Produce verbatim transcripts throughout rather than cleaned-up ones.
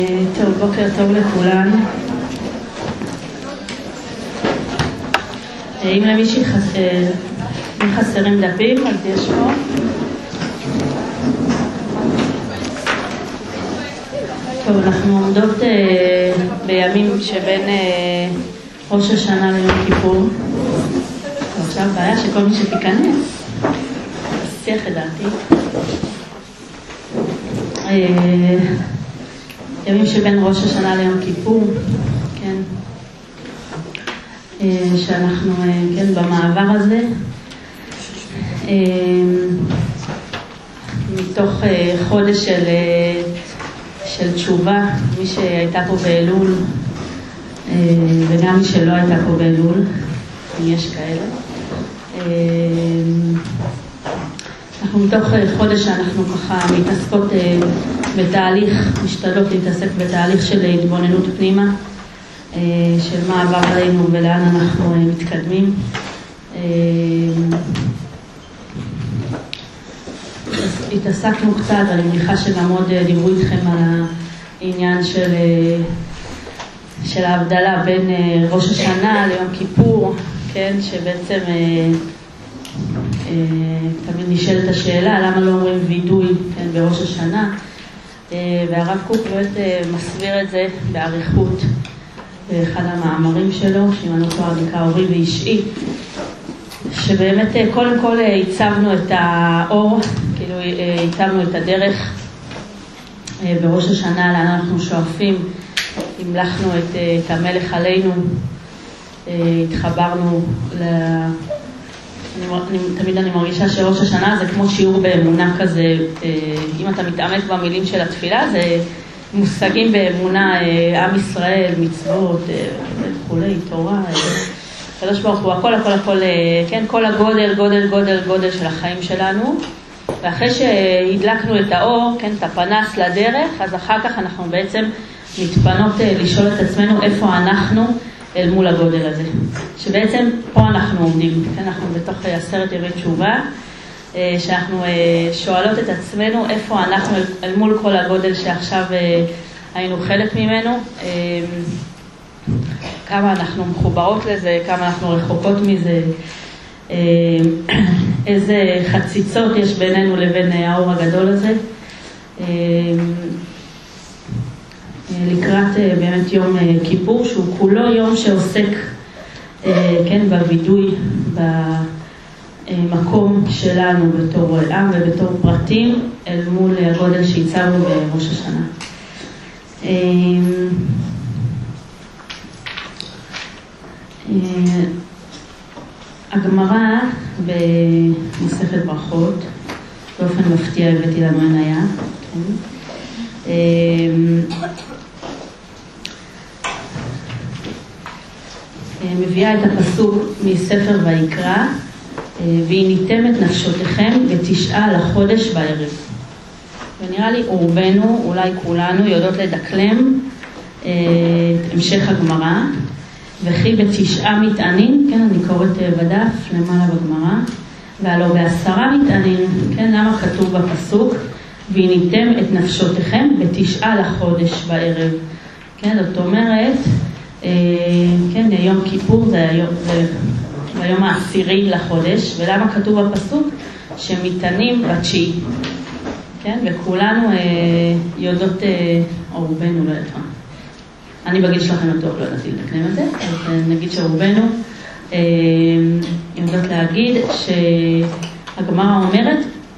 טוב, בוקר טוב לכולן. אם למישהי חסרים דפים, אז יש פה. טוב, אנחנו עומדות בימים שבין ראש השנה ליום כיפור. עכשיו בעיה שכל מי שתיכנס, שיח את דעתי. ימים שבין ראש השנה ליום כיפור, כן, שאנחנו, כן, במעבר הזה, מתוך חודש של, של תשובה, מי שהייתה פה באלול, וגם מי שלא הייתה פה באלול, אם יש כאלה. אנחנו מתוך חודש שאנחנו ככה מתעסקות בתהליך, משתדלות להתעסק בתהליך של התבוננות פנימה, של מה עבר עלינו ולאן אנחנו מתקדמים. התעסקנו קצת, אני מניחה שגם עוד דיברו איתכם על העניין של, של ההבדלה בין ראש השנה ליום כיפור, כן, שבעצם תמיד נשאלת השאלה למה לא אומרים וידוי, כן, בראש השנה, והרב קוק באמת מסביר את זה בעריכות באחד המאמרים שלו, שאם אני לא טועה נקרא אורי ואישי, שבאמת קודם כל הצבנו את האור, כאילו הצבנו את הדרך בראש השנה, לאן אנחנו שואפים, המלכנו את, את המלך עלינו, התחברנו ל... אני, תמיד אני מרגישה שראש השנה זה כמו שיעור באמונה כזה, אם אתה מתעמק במילים של התפילה, זה מושגים באמונה, עם ישראל, מצוות, וכולי, תורה, קדוש ברוך הוא, הכל, הכל, הכל, כן, כל הגודל, גודל, גודל, גודל של החיים שלנו, ואחרי שהדלקנו את האור, כן, את הפנס לדרך, אז אחר כך אנחנו בעצם מתפנות לשאול את עצמנו איפה אנחנו, אל מול הגודל הזה, שבעצם פה אנחנו עומדים, כן, אנחנו בתוך עשרת ימי תשובה, שאנחנו שואלות את עצמנו איפה אנחנו אל מול כל הגודל שעכשיו היינו חלק ממנו, כמה אנחנו מחוברות לזה, כמה אנחנו רחוקות מזה, איזה חציצות יש בינינו לבין האור הגדול הזה. לקראת באמת יום כיפור, שהוא כולו יום שעוסק, כן, בוידוי, במקום שלנו בתור עם ובתור פרטים, אל מול הגודל שהצבנו בראש השנה. הגמרא במסכת ברכות, באופן מפתיע הבאתי לנו עניה, כן? מביאה את הפסוק מספר ויקרא, והניתם את נפשותיכם בתשעה לחודש בערב. ונראה לי רובנו, אולי כולנו, יודעות לדקלם את המשך הגמרא, וכי בתשעה מטענים, כן, אני קוראת בדף למעלה בגמרא, והלא בעשרה מטענים, כן, למה כתוב בפסוק, והניתם את נפשותיכם בתשעה לחודש בערב. כן, זאת אומרת, כן, יום כיפור זה היום, זה היום העשירי לחודש, ולמה כתוב בפסוק? שמטענים בתשיעי, כן, וכולנו יודעות, או רובנו, לא יודעת מה. אני בגיל שלכם בטוח לא ידעתי לתקנם את זה, אז נגיד שרובנו יודעות להגיד שהגמרא אומרת,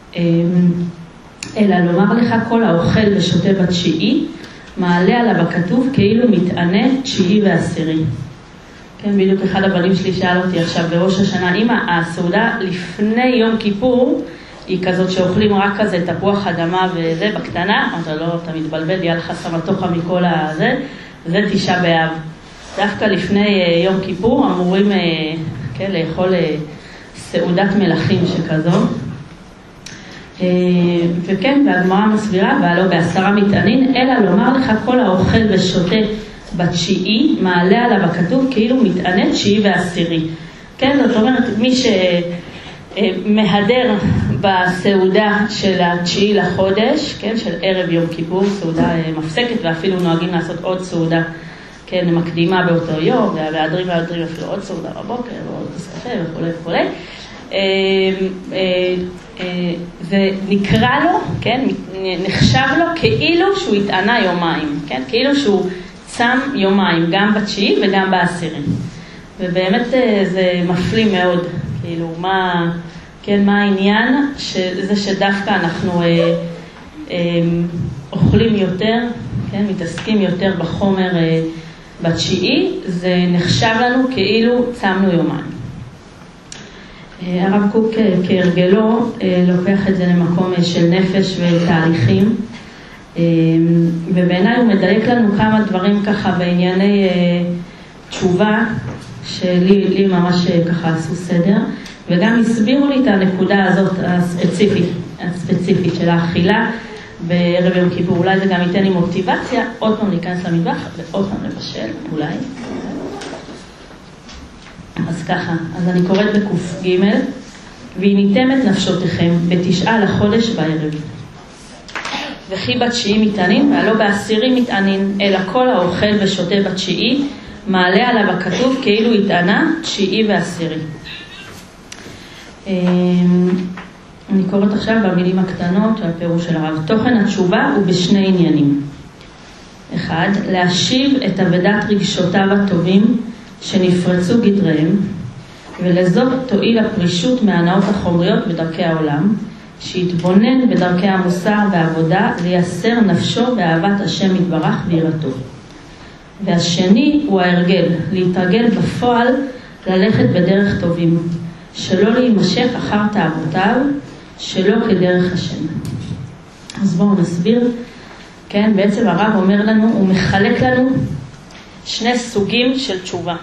אלא לומר לך כל האוכל ושותה בתשיעי, מעלה עליו הכתוב כאילו מתענה תשיעי ועשירי. כן, בדיוק אחד הבנים שלי שאל אותי עכשיו בראש השנה, אמא, הסעודה לפני יום כיפור היא כזאת שאוכלים רק כזה תפוח אדמה וזה בקטנה, אתה לא, אתה מתבלבל, יהיה לך סמטוחה מכל הזה, זה תשעה באב. דווקא לפני יום כיפור אמורים, כן, לאכול סעודת מלכים שכזו. וכן, והגמרא מסבירה, והלא בעשרה מטענין, אלא לומר לך כל האוכל ושותה בתשיעי, מעלה עליו הכתוב כאילו מתענה תשיעי ועשירי. כן, זאת אומרת, מי שמהדר בסעודה של התשיעי לחודש, כן, של ערב יום כיפור, סעודה מפסקת, ואפילו נוהגים לעשות עוד סעודה, כן, מקדימה באותו יום, והדרים והדרים אפילו עוד סעודה בבוקר, ועוד קפה וכו' וכו'. ונקרא לו, כן, נחשב לו כאילו שהוא התענה יומיים, כן, כאילו שהוא צם יומיים, גם בתשיעי וגם בעשירים. ובאמת זה מפליא מאוד, כאילו מה, כן, מה העניין, שזה שדווקא אנחנו אה, אה, אוכלים יותר, כן, מתעסקים יותר בחומר אה, בתשיעי, זה נחשב לנו כאילו צמנו יומיים. הרב קוק כהרגלו לוקח את זה למקום של נפש ותהליכים, ובעיניי הוא מדייק לנו כמה דברים ככה בענייני תשובה שלי לי ממש ככה עשו סדר, וגם הסבירו לי את הנקודה הזאת הספציפית, הספציפית של האכילה בערב יום כיפור. אולי זה גם ייתן לי מוטיבציה עוד פעם להיכנס למטבח ועוד פעם לבשל, אולי. אז ככה, אז אני קוראת בקוף ג' והניתם את נפשותיכם בתשעה לחודש בערב. וכי בתשיעי מתענין, והלא בעשירי מתענין, אלא כל האוכל ושותה בתשיעי, מעלה עליו הכתוב כאילו התענה תשיעי ועשירי. אני קוראת עכשיו במילים הקטנות של הפירוש של הרב. תוכן התשובה הוא בשני עניינים. אחד, להשיב את עבודת רגשותיו הטובים, שנפרצו גדריהם, ולזאת תועיל הפרישות מהנאות החומריות בדרכי העולם, שיתבונן בדרכי המוסר והעבודה, לייסר נפשו באהבת השם יתברך ויראתו. והשני הוא ההרגל, להתרגל בפועל ללכת בדרך טובים, שלא להימשך אחר תאוותיו, שלא כדרך השם. אז בואו נסביר, כן, בעצם הרב אומר לנו, הוא מחלק לנו שני סוגים של תשובה.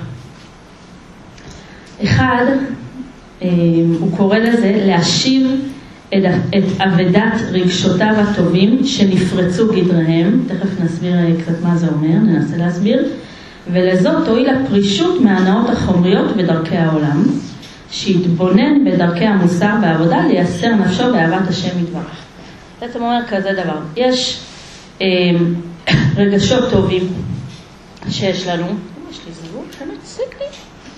אחד, הוא קורא לזה להשיב את, את עבודת רגשותיו הטובים שנפרצו גדריהם, תכף נסביר קצת מה זה אומר, ננסה להסביר, ולזאת תועיל הפרישות מהנאות החומריות בדרכי העולם, שיתבונן בדרכי המוסר והעבודה, לייסר נפשו באהבת השם יתברך. בעצם אומר כזה דבר, יש אה, רגשות טובים, שיש לנו, יש לי זיווג שמציג לי,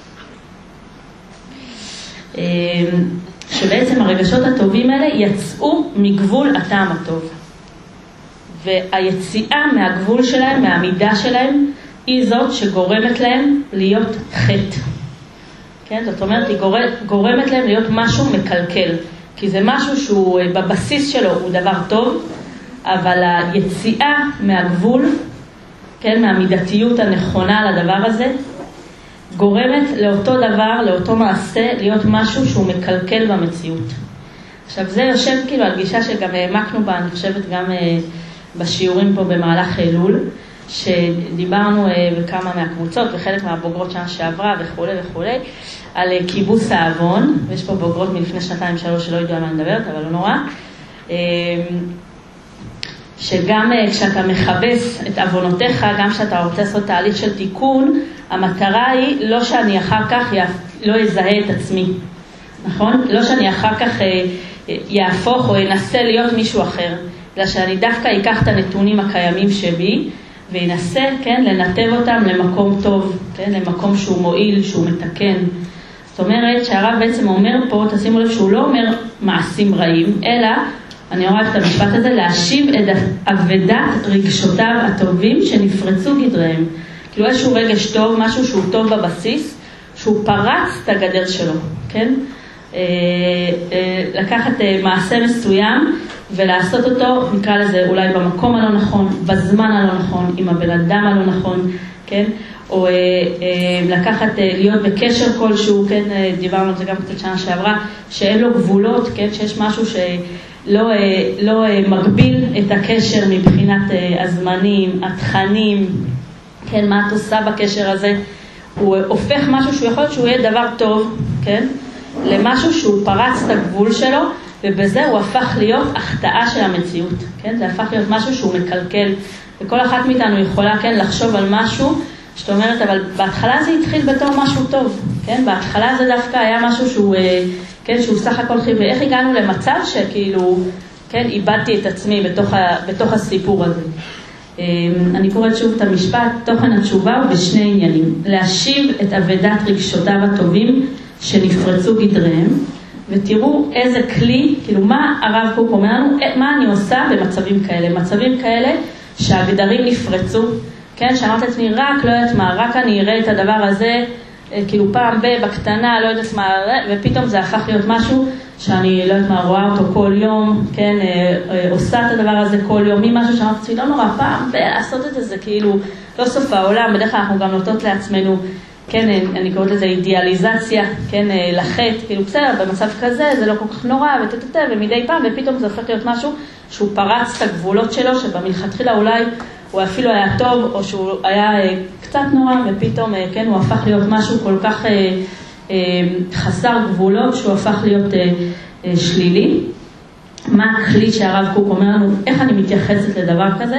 שבעצם הרגשות הטובים האלה יצאו מגבול הטעם הטוב. והיציאה מהגבול שלהם, מהמידה שלהם, היא זאת שגורמת להם להיות חטא. כן? זאת אומרת, היא גורמת להם להיות משהו מקלקל. כי זה משהו שהוא בבסיס שלו הוא דבר טוב, אבל היציאה מהגבול, כן, מהמידתיות הנכונה לדבר הזה, גורמת לאותו דבר, לאותו מעשה, להיות משהו שהוא מקלקל במציאות. עכשיו זה יושב כאילו על גישה שגם העמקנו בה, אני חושבת גם בשיעורים פה במהלך אלול, שדיברנו בכמה מהקבוצות וחלק מהבוגרות שנה שעברה וכו' וכו', על כיבוס האבון, ויש פה בוגרות מלפני שנתיים שלוש שלא ידעו על מה אני מדברת, אבל לא נורא, שגם כשאתה מחבס את אבונותיך, גם כשאתה רוצה לעשות תהליך של תיקון, המטרה היא לא שאני אחר כך לא אזהה את עצמי, נכון? לא שאני אחר כך יהפוך או ינסה להיות מישהו אחר, אלא שאני דווקא אקח את הנתונים הקיימים שבי, וינסה, כן, לנתב אותם למקום טוב, כן, למקום שהוא מועיל, שהוא מתקן. זאת אומרת שהרב בעצם אומר פה, תשימו לב שהוא לא אומר מעשים רעים, אלא, אני אוהב את המשפט הזה, להשיב את עבודת רגשותיו הטובים שנפרצו גדריהם. כאילו איזשהו רגש טוב, משהו שהוא טוב בבסיס, שהוא פרץ את הגדר שלו, כן? לקחת מעשה מסוים ולעשות אותו, נקרא לזה אולי במקום הלא נכון, בזמן הלא נכון, עם הבן אדם הלא נכון, כן? או לקחת, להיות בקשר כלשהו, כן? דיברנו על זה גם קצת שנה שעברה, שאין לו גבולות, כן? שיש משהו שלא לא מגביל את הקשר מבחינת הזמנים, התכנים, כן? מה את עושה בקשר הזה? הוא הופך משהו שהוא יכול להיות שהוא יהיה דבר טוב, כן? למשהו שהוא פרץ את הגבול שלו, ובזה הוא הפך להיות החטאה של המציאות, כן? זה הפך להיות משהו שהוא מקלקל, וכל אחת מאיתנו יכולה, כן, לחשוב על משהו, שאת אומרת, אבל בהתחלה זה התחיל בתור משהו טוב, כן? בהתחלה זה דווקא היה משהו שהוא אה, כן, שהוא סך הכל חיובי. ואיך הגענו למצב שכאילו, כן, איבדתי את עצמי בתוך, ה, בתוך הסיפור הזה. אני קוראת שוב את המשפט, תוכן התשובה הוא בשני עניינים. להשיב את אבדת רגשותיו הטובים שנפרצו גדריהם, ותראו איזה כלי, כאילו מה הרב קוק אומר לנו, מה אני עושה במצבים כאלה, מצבים כאלה שהגדרים נפרצו, כן, שאמרת לעצמי, רק לא יודעת מה, רק אני אראה את הדבר הזה, כאילו פעם ב, בקטנה, לא יודעת מה, ופתאום זה הפך להיות משהו שאני לא יודעת מה, רואה אותו כל יום, כן, עושה את הדבר הזה כל יום, ממשהו שאמרת לעצמי, לא נורא, פעם ב, לעשות את זה, זה כאילו לא סוף העולם, בדרך כלל אנחנו גם נוטות לעצמנו, כן, אני קוראת לזה אידיאליזציה, כן, לחט, כאילו בסדר, במצב כזה זה לא כל כך נורא, ותתתה, ומדי פעם, ופתאום זה הופך להיות משהו שהוא פרץ את הגבולות שלו, שבמלכתחילה אולי הוא אפילו היה טוב, או שהוא היה קצת נורא, ופתאום, כן, הוא הפך להיות משהו כל כך אה, אה, חסר גבולות, שהוא הפך להיות אה, אה, שלילי. מה הכלי שהרב קוק אומר לנו, איך אני מתייחסת לדבר כזה?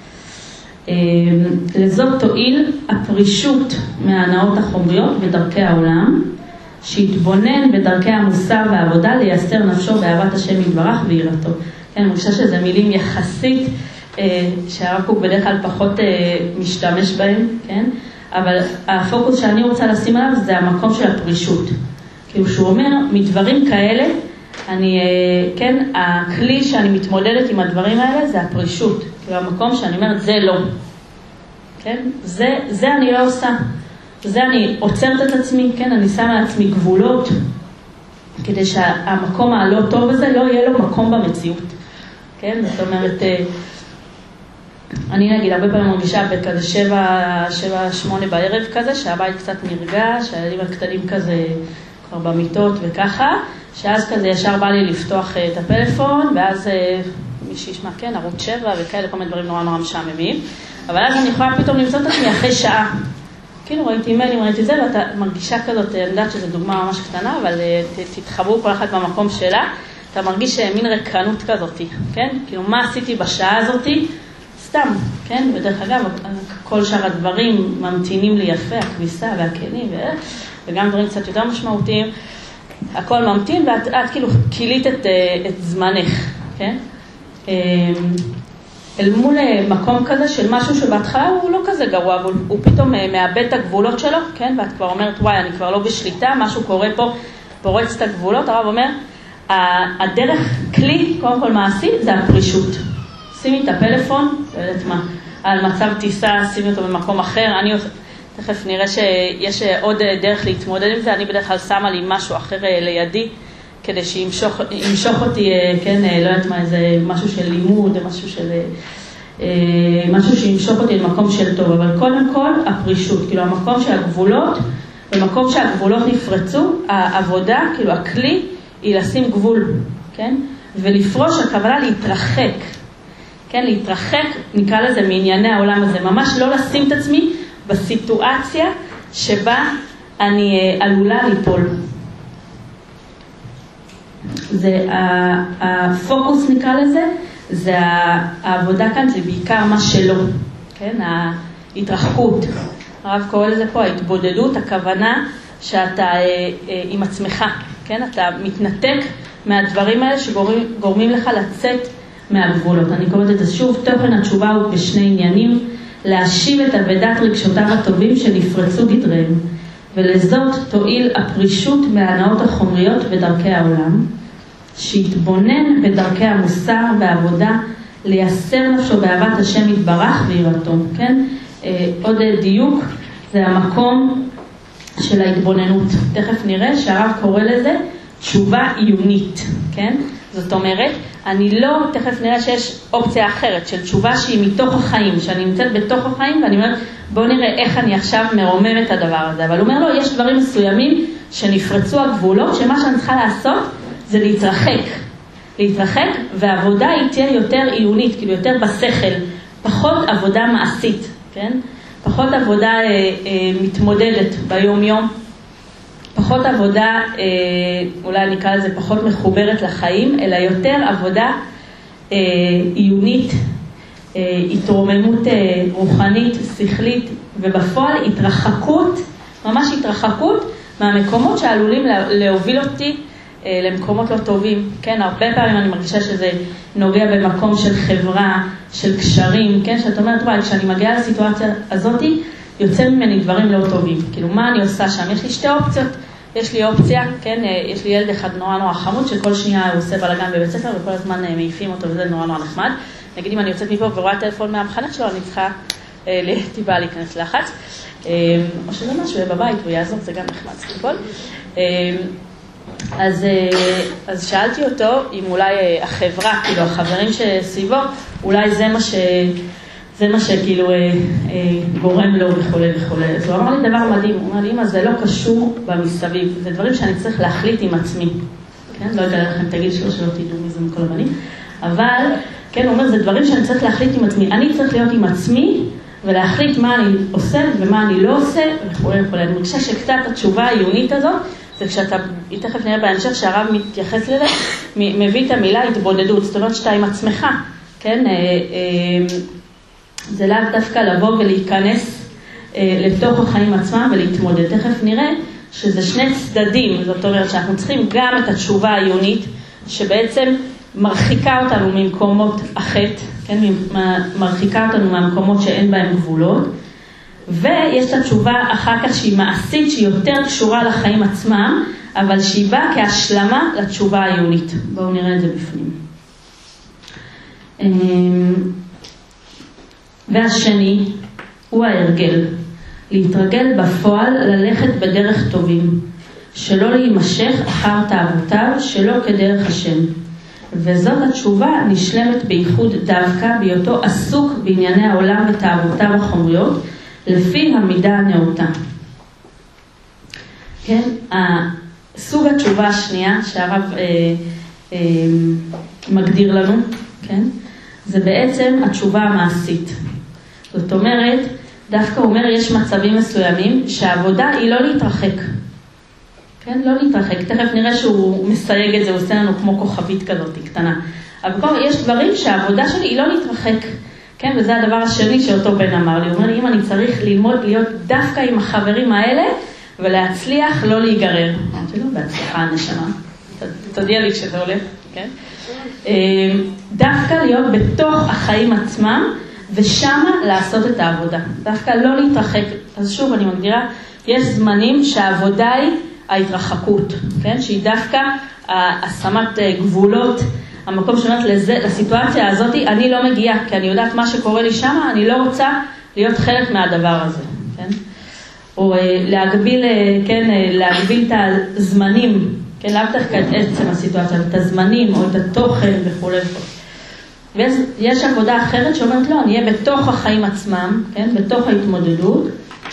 לזאת תועיל הפרישות מההנאות החומריות בדרכי העולם, שהתבונן בדרכי המוסר והעבודה לייסר נפשו באהבת השם יתברך ויראתו. כן, אני חושבת שזה מילים יחסית שהרב קוק בדרך כלל פחות משתמש בהם, כן? אבל הפוקוס שאני רוצה לשים עליו זה המקום של הפרישות. כאילו שהוא אומר, מדברים כאלה, אני, כן, הכלי שאני מתמודדת עם הדברים האלה זה הפרישות. כאילו המקום שאני אומרת, זה לא. כן? זה, זה אני לא עושה. זה אני עוצרת את עצמי, כן? אני שמה לעצמי גבולות, כדי שהמקום הלא טוב הזה לא יהיה לו מקום במציאות. כן? זאת אומרת, אני נגיד, הרבה פעמים מרגישה בכזה שבע, שבע, שמונה בערב כזה, שהבית קצת נרגע, שהילדים הקטנים כזה כבר במיטות וככה, שאז כזה ישר בא לי לפתוח את הפלאפון, ואז מי שישמע, כן, ערוץ שבע וכאלה, כל מיני דברים נורא נורא משעממים. אבל אז אני יכולה פתאום למצוא את עצמי אחרי שעה. כאילו ראיתי מיילים, ראיתי זה, ואתה מרגישה כזאת, אני יודעת שזו דוגמה ממש קטנה, אבל תתחברו כל אחת במקום שלה, אתה מרגיש מין רקנות כזאת, כן? כאילו מה עשיתי בשעה הזאת? סתם, כן? בדרך אגב, כל שאר הדברים ממתינים לי יפה, הכביסה והכלים, וגם דברים קצת יותר משמעותיים. הכל ממתין, ואת את, כאילו קילית את, את זמנך, כן? אל מול מקום כזה של משהו שבהתחלה הוא לא כזה גרוע, אבל הוא פתאום מאבד את הגבולות שלו, כן? ואת כבר אומרת, וואי, אני כבר לא בשליטה, משהו קורה פה, פורץ את הגבולות. הרב אומר, הדרך כלי, קודם כל מעשי, זה הפרישות. שימי את הפלאפון, לא יודעת מה, על מצב טיסה, שימי אותו במקום אחר, אני תכף נראה שיש עוד דרך להתמודד עם זה, אני בדרך כלל שמה לי משהו אחר לידי, כדי שימשוך ימשוך אותי, כן, לא יודעת מה, איזה משהו של לימוד, משהו של, משהו שימשוך אותי למקום של טוב, אבל קודם כל הפרישות, כאילו המקום של הגבולות, במקום שהגבולות נפרצו, העבודה, כאילו הכלי, היא לשים גבול, כן, ולפרוש הכוונה להתרחק, כן, להתרחק, נקרא לזה מענייני העולם הזה, ממש לא לשים את עצמי בסיטואציה שבה אני עלולה ליפול. זה הפוקוס נקרא לזה, זה העבודה כאן, זה בעיקר מה שלא, כן, ההתרחקות. הרב קורא לזה פה, ההתבודדות, הכוונה שאתה עם עצמך, כן, אתה מתנתק מהדברים האלה שגורמים לך לצאת מהגבולות. אני קוראת את זה שוב, תוכן התשובה הוא בשני עניינים, להשיב את אבדת רגשותיו הטובים שנפרצו גדריהם, ולזאת תועיל הפרישות מההנאות החומריות בדרכי העולם, שיתבונן בדרכי המוסר והעבודה, לייסר נפשו באהבת השם יתברך ויראתו, כן? אה, עוד דיוק, זה המקום של ההתבוננות. תכף נראה שהרב קורא לזה תשובה עיונית, כן? זאת אומרת, אני לא, תכף נראה שיש אופציה אחרת של תשובה שהיא מתוך החיים, שאני נמצאת בתוך החיים, ואני אומרת, בוא נראה איך אני עכשיו מרומם את הדבר הזה. אבל הוא אומר לו, יש דברים מסוימים שנפרצו הגבולות, שמה שאני צריכה לעשות זה להתרחק. להתרחק, והעבודה היא תהיה יותר עיונית, כאילו יותר בשכל, פחות עבודה מעשית, כן? פחות עבודה אה, אה, מתמודדת ביום יום, פחות עבודה, אה, אולי נקרא לזה פחות מחוברת לחיים, אלא יותר עבודה אה, עיונית, אה, התרוממות אה, רוחנית, שכלית, ובפועל התרחקות, ממש התרחקות מהמקומות שעלולים להוביל אותי למקומות לא טובים, כן, הרבה פעמים אני מרגישה שזה נוגע במקום של חברה, של קשרים, כן, שאת אומרת, וואי, כשאני מגיעה לסיטואציה הזאת, יוצא ממני דברים לא טובים, כאילו, מה אני עושה שם? יש לי שתי אופציות, יש לי אופציה, כן, יש לי ילד אחד נורא נורא חמוד, שכל שנייה הוא עושה בלגן בבית ספר, וכל הזמן מעיפים אותו, וזה נורא נורא נחמד. נגיד, אם אני יוצאת מפה ורואה טלפון מהמחנך שלו, אני צריכה טיפה להיכנס לחץ, או שזה משהו יהיה בבית, הוא יעזור, זה גם נחמד, סליפול. אז, אז שאלתי אותו אם אולי החברה, כאילו החברים שסביבו, אולי זה מה ש... זה מה שכאילו אה, אה, גורם לו וכו' וכו'. אז הוא אמר לי דבר מדהים, הוא אמר לי, אמא, זה לא קשור במסביב, זה דברים שאני צריך להחליט עם עצמי. כן, לא אגלה לכם, תגיד שלא שלא תדעו מזה מכל הבנים. אבל, כן, הוא אומר, זה דברים שאני צריך להחליט עם עצמי. אני צריך להיות עם עצמי ולהחליט מה אני עושה ומה אני לא עושה וכו' וכו'. אני מרגישה שקצת התשובה העיונית הזאת, זה כשאתה, תכף נראה בהמשך שהרב מתייחס לזה, מביא את המילה התבודדות, זאת אומרת שאתה עם עצמך, כן, אה, אה, זה לאו דווקא לבוא ולהיכנס אה, לתוך החיים עצמם ולהתמודד. תכף נראה שזה שני צדדים, זאת אומרת שאנחנו צריכים גם את התשובה העיונית, שבעצם מרחיקה אותנו ממקומות החטא, כן, מרחיקה אותנו מהמקומות שאין בהם גבולות, ויש את התשובה אחר כך שהיא מעשית, שהיא יותר קשורה לחיים עצמם, אבל שהיא באה כהשלמה לתשובה העיונית. בואו נראה את זה בפנים. והשני הוא ההרגל, להתרגל בפועל ללכת בדרך טובים, שלא להימשך אחר תאוותיו שלא כדרך השם. וזאת התשובה נשלמת בייחוד דווקא בהיותו עסוק בענייני העולם ותאוותיו החומריות, לפי המידה הנאותה. כן, סוג התשובה השנייה שהרב אה, אה, מגדיר לנו, כן, זה בעצם התשובה המעשית. זאת אומרת, דווקא הוא אומר, יש מצבים מסוימים שהעבודה היא לא להתרחק. כן, לא להתרחק. תכף נראה שהוא מסייג את זה, הוא עושה לנו כמו כוכבית כזאת, קטנה. אבל כל, יש דברים שהעבודה שלי היא לא להתרחק. כן, וזה הדבר השני שאותו בן אמר לי. הוא אומר לי, אם אני צריך ללמוד להיות דווקא עם החברים האלה, ולהצליח לא להיגרר. אמרתי לו, בהצלחה הנשמה. תודיע לי כשזה הולך, כן? דווקא להיות בתוך החיים עצמם, ושמה לעשות את העבודה. דווקא לא להתרחק. אז שוב, אני מגדירה, יש זמנים שהעבודה היא ההתרחקות, כן? שהיא דווקא השמת גבולות, המקום שאומרת לזה, לסיטואציה הזאת, אני לא מגיעה, כי אני יודעת מה שקורה לי שמה, אני לא רוצה להיות חלק מהדבר הזה, כן? או להגביל, כן, להגביל את הזמנים, כן, לאו דווקא את עצם הסיטואציה, את הזמנים או את התוכן וכו' וכו'. ויש עבודה אחרת שאומרת לא, אני אהיה בתוך החיים עצמם, כן, בתוך ההתמודדות,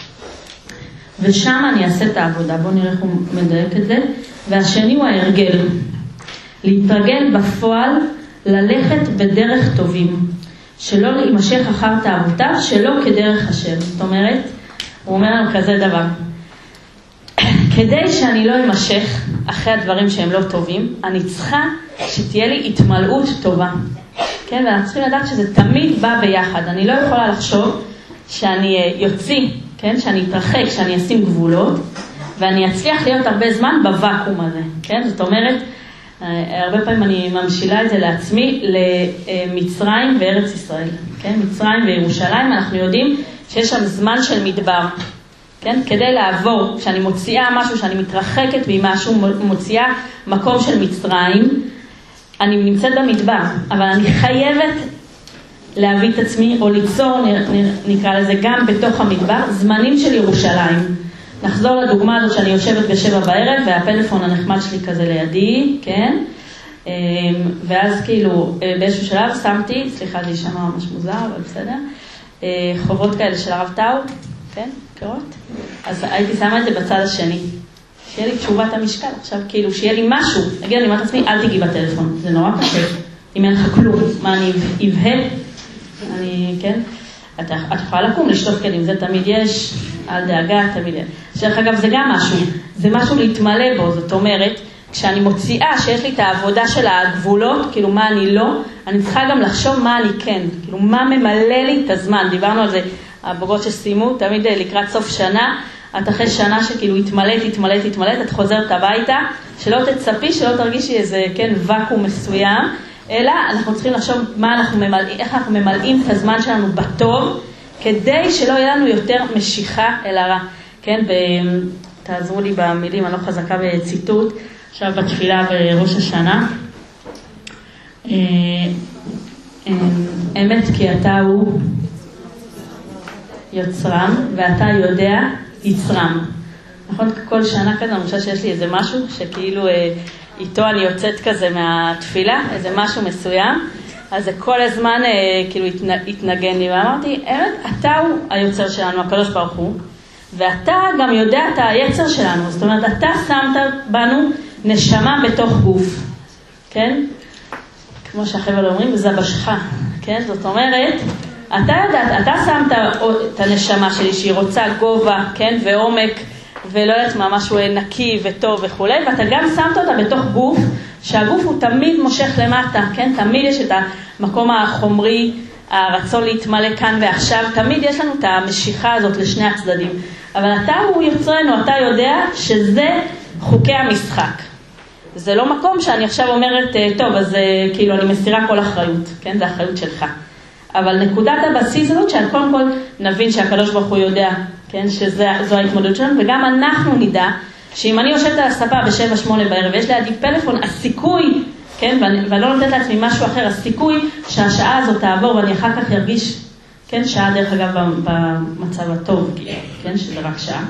ושם אני אעשה את העבודה. בואו נראה איך הוא מדייק את זה. והשני הוא ההרגל, להתרגל בפועל, ללכת בדרך טובים, שלא להימשך אחר תאוותיו, שלא כדרך השם. זאת אומרת, הוא אומר לנו כזה דבר, כדי שאני לא אמשך אחרי הדברים שהם לא טובים, אני צריכה שתהיה לי התמלאות טובה. כן, ואנחנו צריכים לדעת שזה תמיד בא ביחד. אני לא יכולה לחשוב שאני יוציא, כן, שאני אתרחק, שאני אשים גבולות, ואני אצליח להיות הרבה זמן בוואקום הזה. כן, זאת אומרת, הרבה פעמים אני ממשילה את זה לעצמי למצרים וארץ ישראל. כן, מצרים וירושלים, אנחנו יודעים שיש שם זמן של מדבר. כן, כדי לעבור, כשאני מוציאה משהו, שאני מתרחקת ממשהו, מוציאה מקום של מצרים, אני נמצאת במדבר, אבל אני חייבת להביא את עצמי, או ליצור, נקרא לזה, גם בתוך המדבר, זמנים של ירושלים. נחזור לדוגמה הזאת שאני יושבת בשבע בערב, והפלאפון הנחמד שלי כזה לידי, כן? ואז כאילו, באיזשהו שלב שמתי, סליחה, זה יישמע ממש מוזר, אבל בסדר, חוברות כאלה של הרב טאו, כן? קרות? אז הייתי שמה את זה בצד השני. שיהיה לי תשובת המשקל, עכשיו כאילו שיהיה לי משהו, נגיד אני אומרת לעצמי, אל תגיעי בטלפון, זה נורא קשה, אם אין לך כלום, מה אני אבהה, אני, כן, את, את יכולה לקום לשטוף כלים, זה תמיד יש, אל דאגה, תמיד יש, שאך אגב זה גם משהו, זה משהו להתמלא בו, זאת אומרת, כשאני מוציאה שיש לי את העבודה של הגבולות, כאילו מה אני לא, אני צריכה גם לחשוב מה אני כן, כאילו מה ממלא לי את הזמן, דיברנו על זה, הבוגרות שסיימו, תמיד לקראת סוף שנה, את אחרי שנה שכאילו התמלאת, התמלאת, התמלאת, את חוזרת הביתה, שלא תצפי, שלא תרגישי איזה, כן, וקום מסוים, אלא אנחנו צריכים לחשוב מה אנחנו ממלאים, איך אנחנו ממלאים את הזמן שלנו בטוב, כדי שלא יהיה לנו יותר משיכה אל הרע. כן, תעזרו לי במילים, אני לא חזקה בציטוט, עכשיו בתפילה בראש השנה. אמת כי אתה הוא יוצרם, ואתה יודע יצרם. נכון? כל שנה כזה, אני חושבת שיש לי איזה משהו, שכאילו איתו אני יוצאת כזה מהתפילה, איזה משהו מסוים, אז זה כל הזמן כאילו התנגן לי, ואמרתי, אמת, אתה הוא היוצר שלנו, הקדוש ברוך הוא, ואתה גם יודע את היצר שלנו, זאת אומרת, אתה שמת בנו נשמה בתוך גוף, כן? כמו שהחבר'ה אומרים, זה בשכה, כן? זאת אומרת, אתה יודעת, אתה שמת את הנשמה שלי שהיא רוצה גובה, כן? ועומק, ולא יודעת מה, משהו נקי וטוב וכו', ואתה גם שמת אותה בתוך גוף, שהגוף הוא תמיד מושך למטה, כן? תמיד יש את המקום החומרי, הרצון להתמלא כאן ועכשיו, תמיד יש לנו את המשיכה הזאת לשני הצדדים. אבל אתה הוא יוצרנו, אתה יודע שזה חוקי המשחק. זה לא מקום שאני עכשיו אומרת, טוב, אז כאילו אני מסירה כל אחריות, כן? זה אחריות שלך. אבל נקודת הבסיס הזאת, שעל קודם כל נבין שהקדוש ברוך הוא יודע, כן? שזו ההתמודדות שלנו, וגם אנחנו נדע שאם אני יושבת על הספה בשבע שמונה בערב, ויש לידי פלאפון, הסיכוי, כן? ואני לא נותנת לעצמי משהו אחר, הסיכוי שהשעה הזאת תעבור ואני אחר כך ירגיש, כן? שעה דרך אגב במצב הטוב, כן? שזה רק שעה.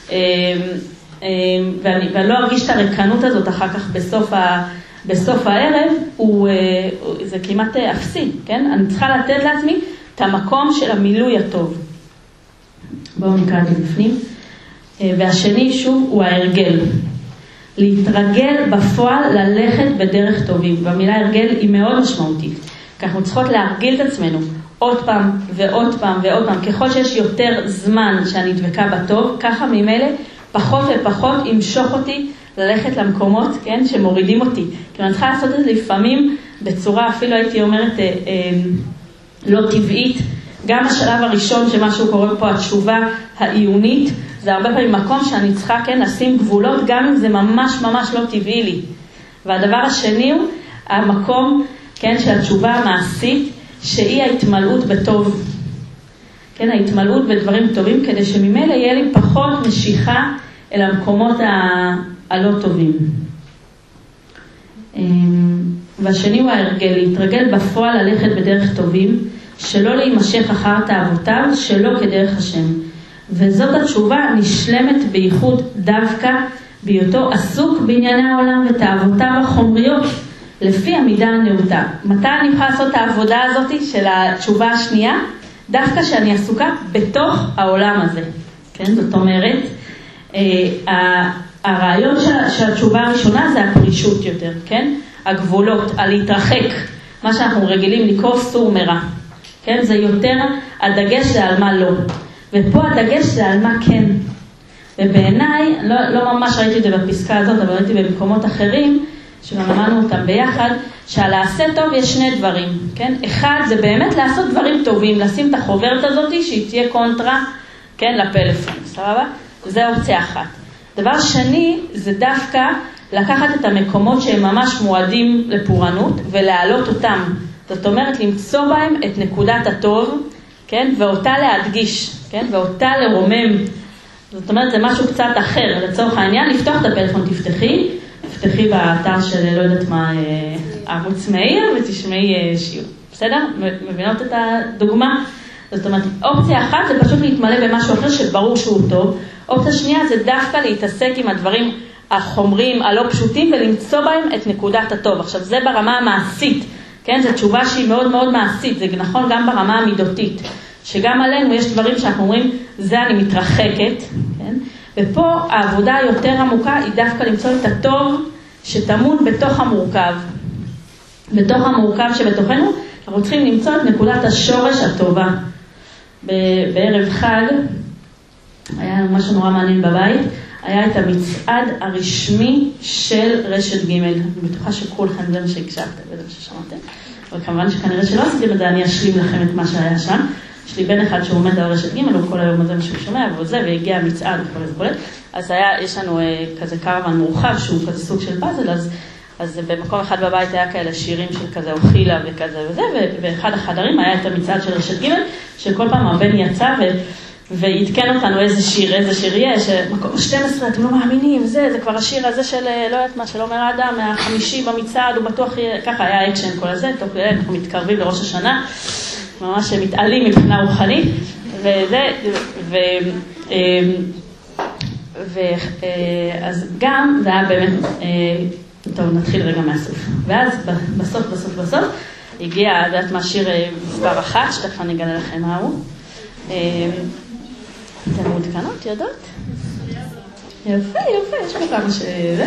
ואני, ואני לא ארגיש את הרקנות הזאת אחר כך בסוף, ה, בסוף הערב, הוא, זה כמעט אפסי, כן? אני צריכה לתת לעצמי את המקום של המילוי הטוב. בואו נקרא את זה בפנים. והשני שוב הוא ההרגל. להתרגל בפועל ללכת בדרך טובים. והמילה הרגל היא מאוד משמעותית. כי אנחנו צריכות להרגיל את עצמנו עוד פעם ועוד פעם ועוד פעם. ככל שיש יותר זמן שאני דבקה בטוב, ככה ממילא פחות ופחות ימשוך אותי ללכת למקומות, כן, שמורידים אותי. כי אני צריכה לעשות את זה לפעמים בצורה, אפילו הייתי אומרת, אה, אה, לא טבעית. גם השלב הראשון שמשהו קורה פה, התשובה העיונית, זה הרבה פעמים מקום שאני צריכה, כן, לשים גבולות, גם אם זה ממש ממש לא טבעי לי. והדבר השני הוא המקום, כן, של התשובה המעשית, שהיא ההתמלאות בטוב. כן, ההתמלאות בדברים טובים, כדי שממילא יהיה לי פחות משיכה אל המקומות הלא טובים. והשני הוא ההרגל, להתרגל בפועל ללכת בדרך טובים, שלא להימשך אחר תאוותיו, שלא כדרך השם. וזאת התשובה נשלמת בייחוד דווקא בהיותו עסוק בענייני העולם ותאוותיו החומריות, לפי המידה הנאותה. מתי אני יכולה לעשות את העבודה הזאת של התשובה השנייה? דווקא שאני עסוקה בתוך העולם הזה. כן? זאת אומרת, הרעיון של התשובה הראשונה זה הפרישות יותר, כן? הגבולות, הלהתרחק, מה שאנחנו רגילים לקרוא סור מרע. כן? זה יותר הדגש זה על מה לא. ופה הדגש זה על מה כן. ובעיניי, לא, לא ממש ראיתי את זה בפסקה הזאת, אבל ראיתי במקומות אחרים, שגם למדנו אותם ביחד, שעל לעשה טוב יש שני דברים. כן? אחד זה באמת לעשות דברים טובים, לשים את החוברת הזאת שהיא תהיה קונטרה, כן, לפלאפון. סבבה? זה אופציה אחת. דבר שני, זה דווקא לקחת את המקומות שהם ממש מועדים לפורענות, ולהעלות אותם. זאת אומרת, למצוא בהם את נקודת הטוב, כן? ואותה להדגיש, כן? ואותה לרומם. זאת אומרת, זה משהו קצת אחר. לצורך העניין, לפתוח את הפלאפון, תפתחי, תפתחי באתר של, לא יודעת מה, ערוץ מאיר, ותשמעי שיעור. בסדר? מבינות את הדוגמה? זאת אומרת, אופציה אחת זה פשוט להתמלא במשהו אחר שברור שהוא טוב. אופציה שנייה זה דווקא להתעסק עם הדברים החומרים, הלא פשוטים, ולמצוא בהם את נקודת הטוב. עכשיו, זה ברמה המעשית. כן, זו תשובה שהיא מאוד מאוד מעשית, זה נכון גם ברמה המידותית, שגם עלינו יש דברים שאנחנו אומרים, זה אני מתרחקת, כן? ופה העבודה היותר עמוקה היא דווקא למצוא את הטוב שתמון בתוך המורכב. בתוך המורכב שבתוכנו, אנחנו צריכים למצוא את נקודת השורש הטובה. בערב חג, היה משהו נורא מעניין בבית, היה את המצעד הרשמי של רשת ג'. אני בטוחה שכולכם זה מה שהקשבתם וזה מה ששמעתם. אבל כמובן שכנראה שלא עשיתם את זה, אני אשלים לכם את מה שהיה שם. יש לי בן אחד שהוא עומד על רשת ג' הוא כל היום הזה משהו שומע וזה, והגיע מצעד וכל זה כולל. אז היה, יש לנו כזה קרוון מורחב שהוא כזה סוג של פאזל, אז, אז במקום אחד בבית היה כאלה שירים של כזה אוכילה וכזה וזה, ובאחד החדרים היה את המצעד של רשת ג' שכל פעם הבן יצא ו... והתקן אותנו איזה שיר, איזה שיר יש, מקום שתים עשרה, אתם לא מאמינים, זה, זה כבר השיר הזה של, לא יודעת מה, של עומר אדם, מהחמישי במצעד, הוא בטוח, ככה היה אקשן כל הזה, תוך כדי, אנחנו מתקרבים לראש השנה, ממש מתעלים מבחינה רוחנית, וזה, ו... ו... אז גם, זה היה באמת, טוב, נתחיל רגע מהסוף. ואז בסוף, בסוף, בסוף, הגיע, יודעת מה, שיר מספר אחת, שתכף אני אגלה לכם מה הוא. אתן מעודכנות, יודעות? יפה, יפה, יש פה כמה שזה.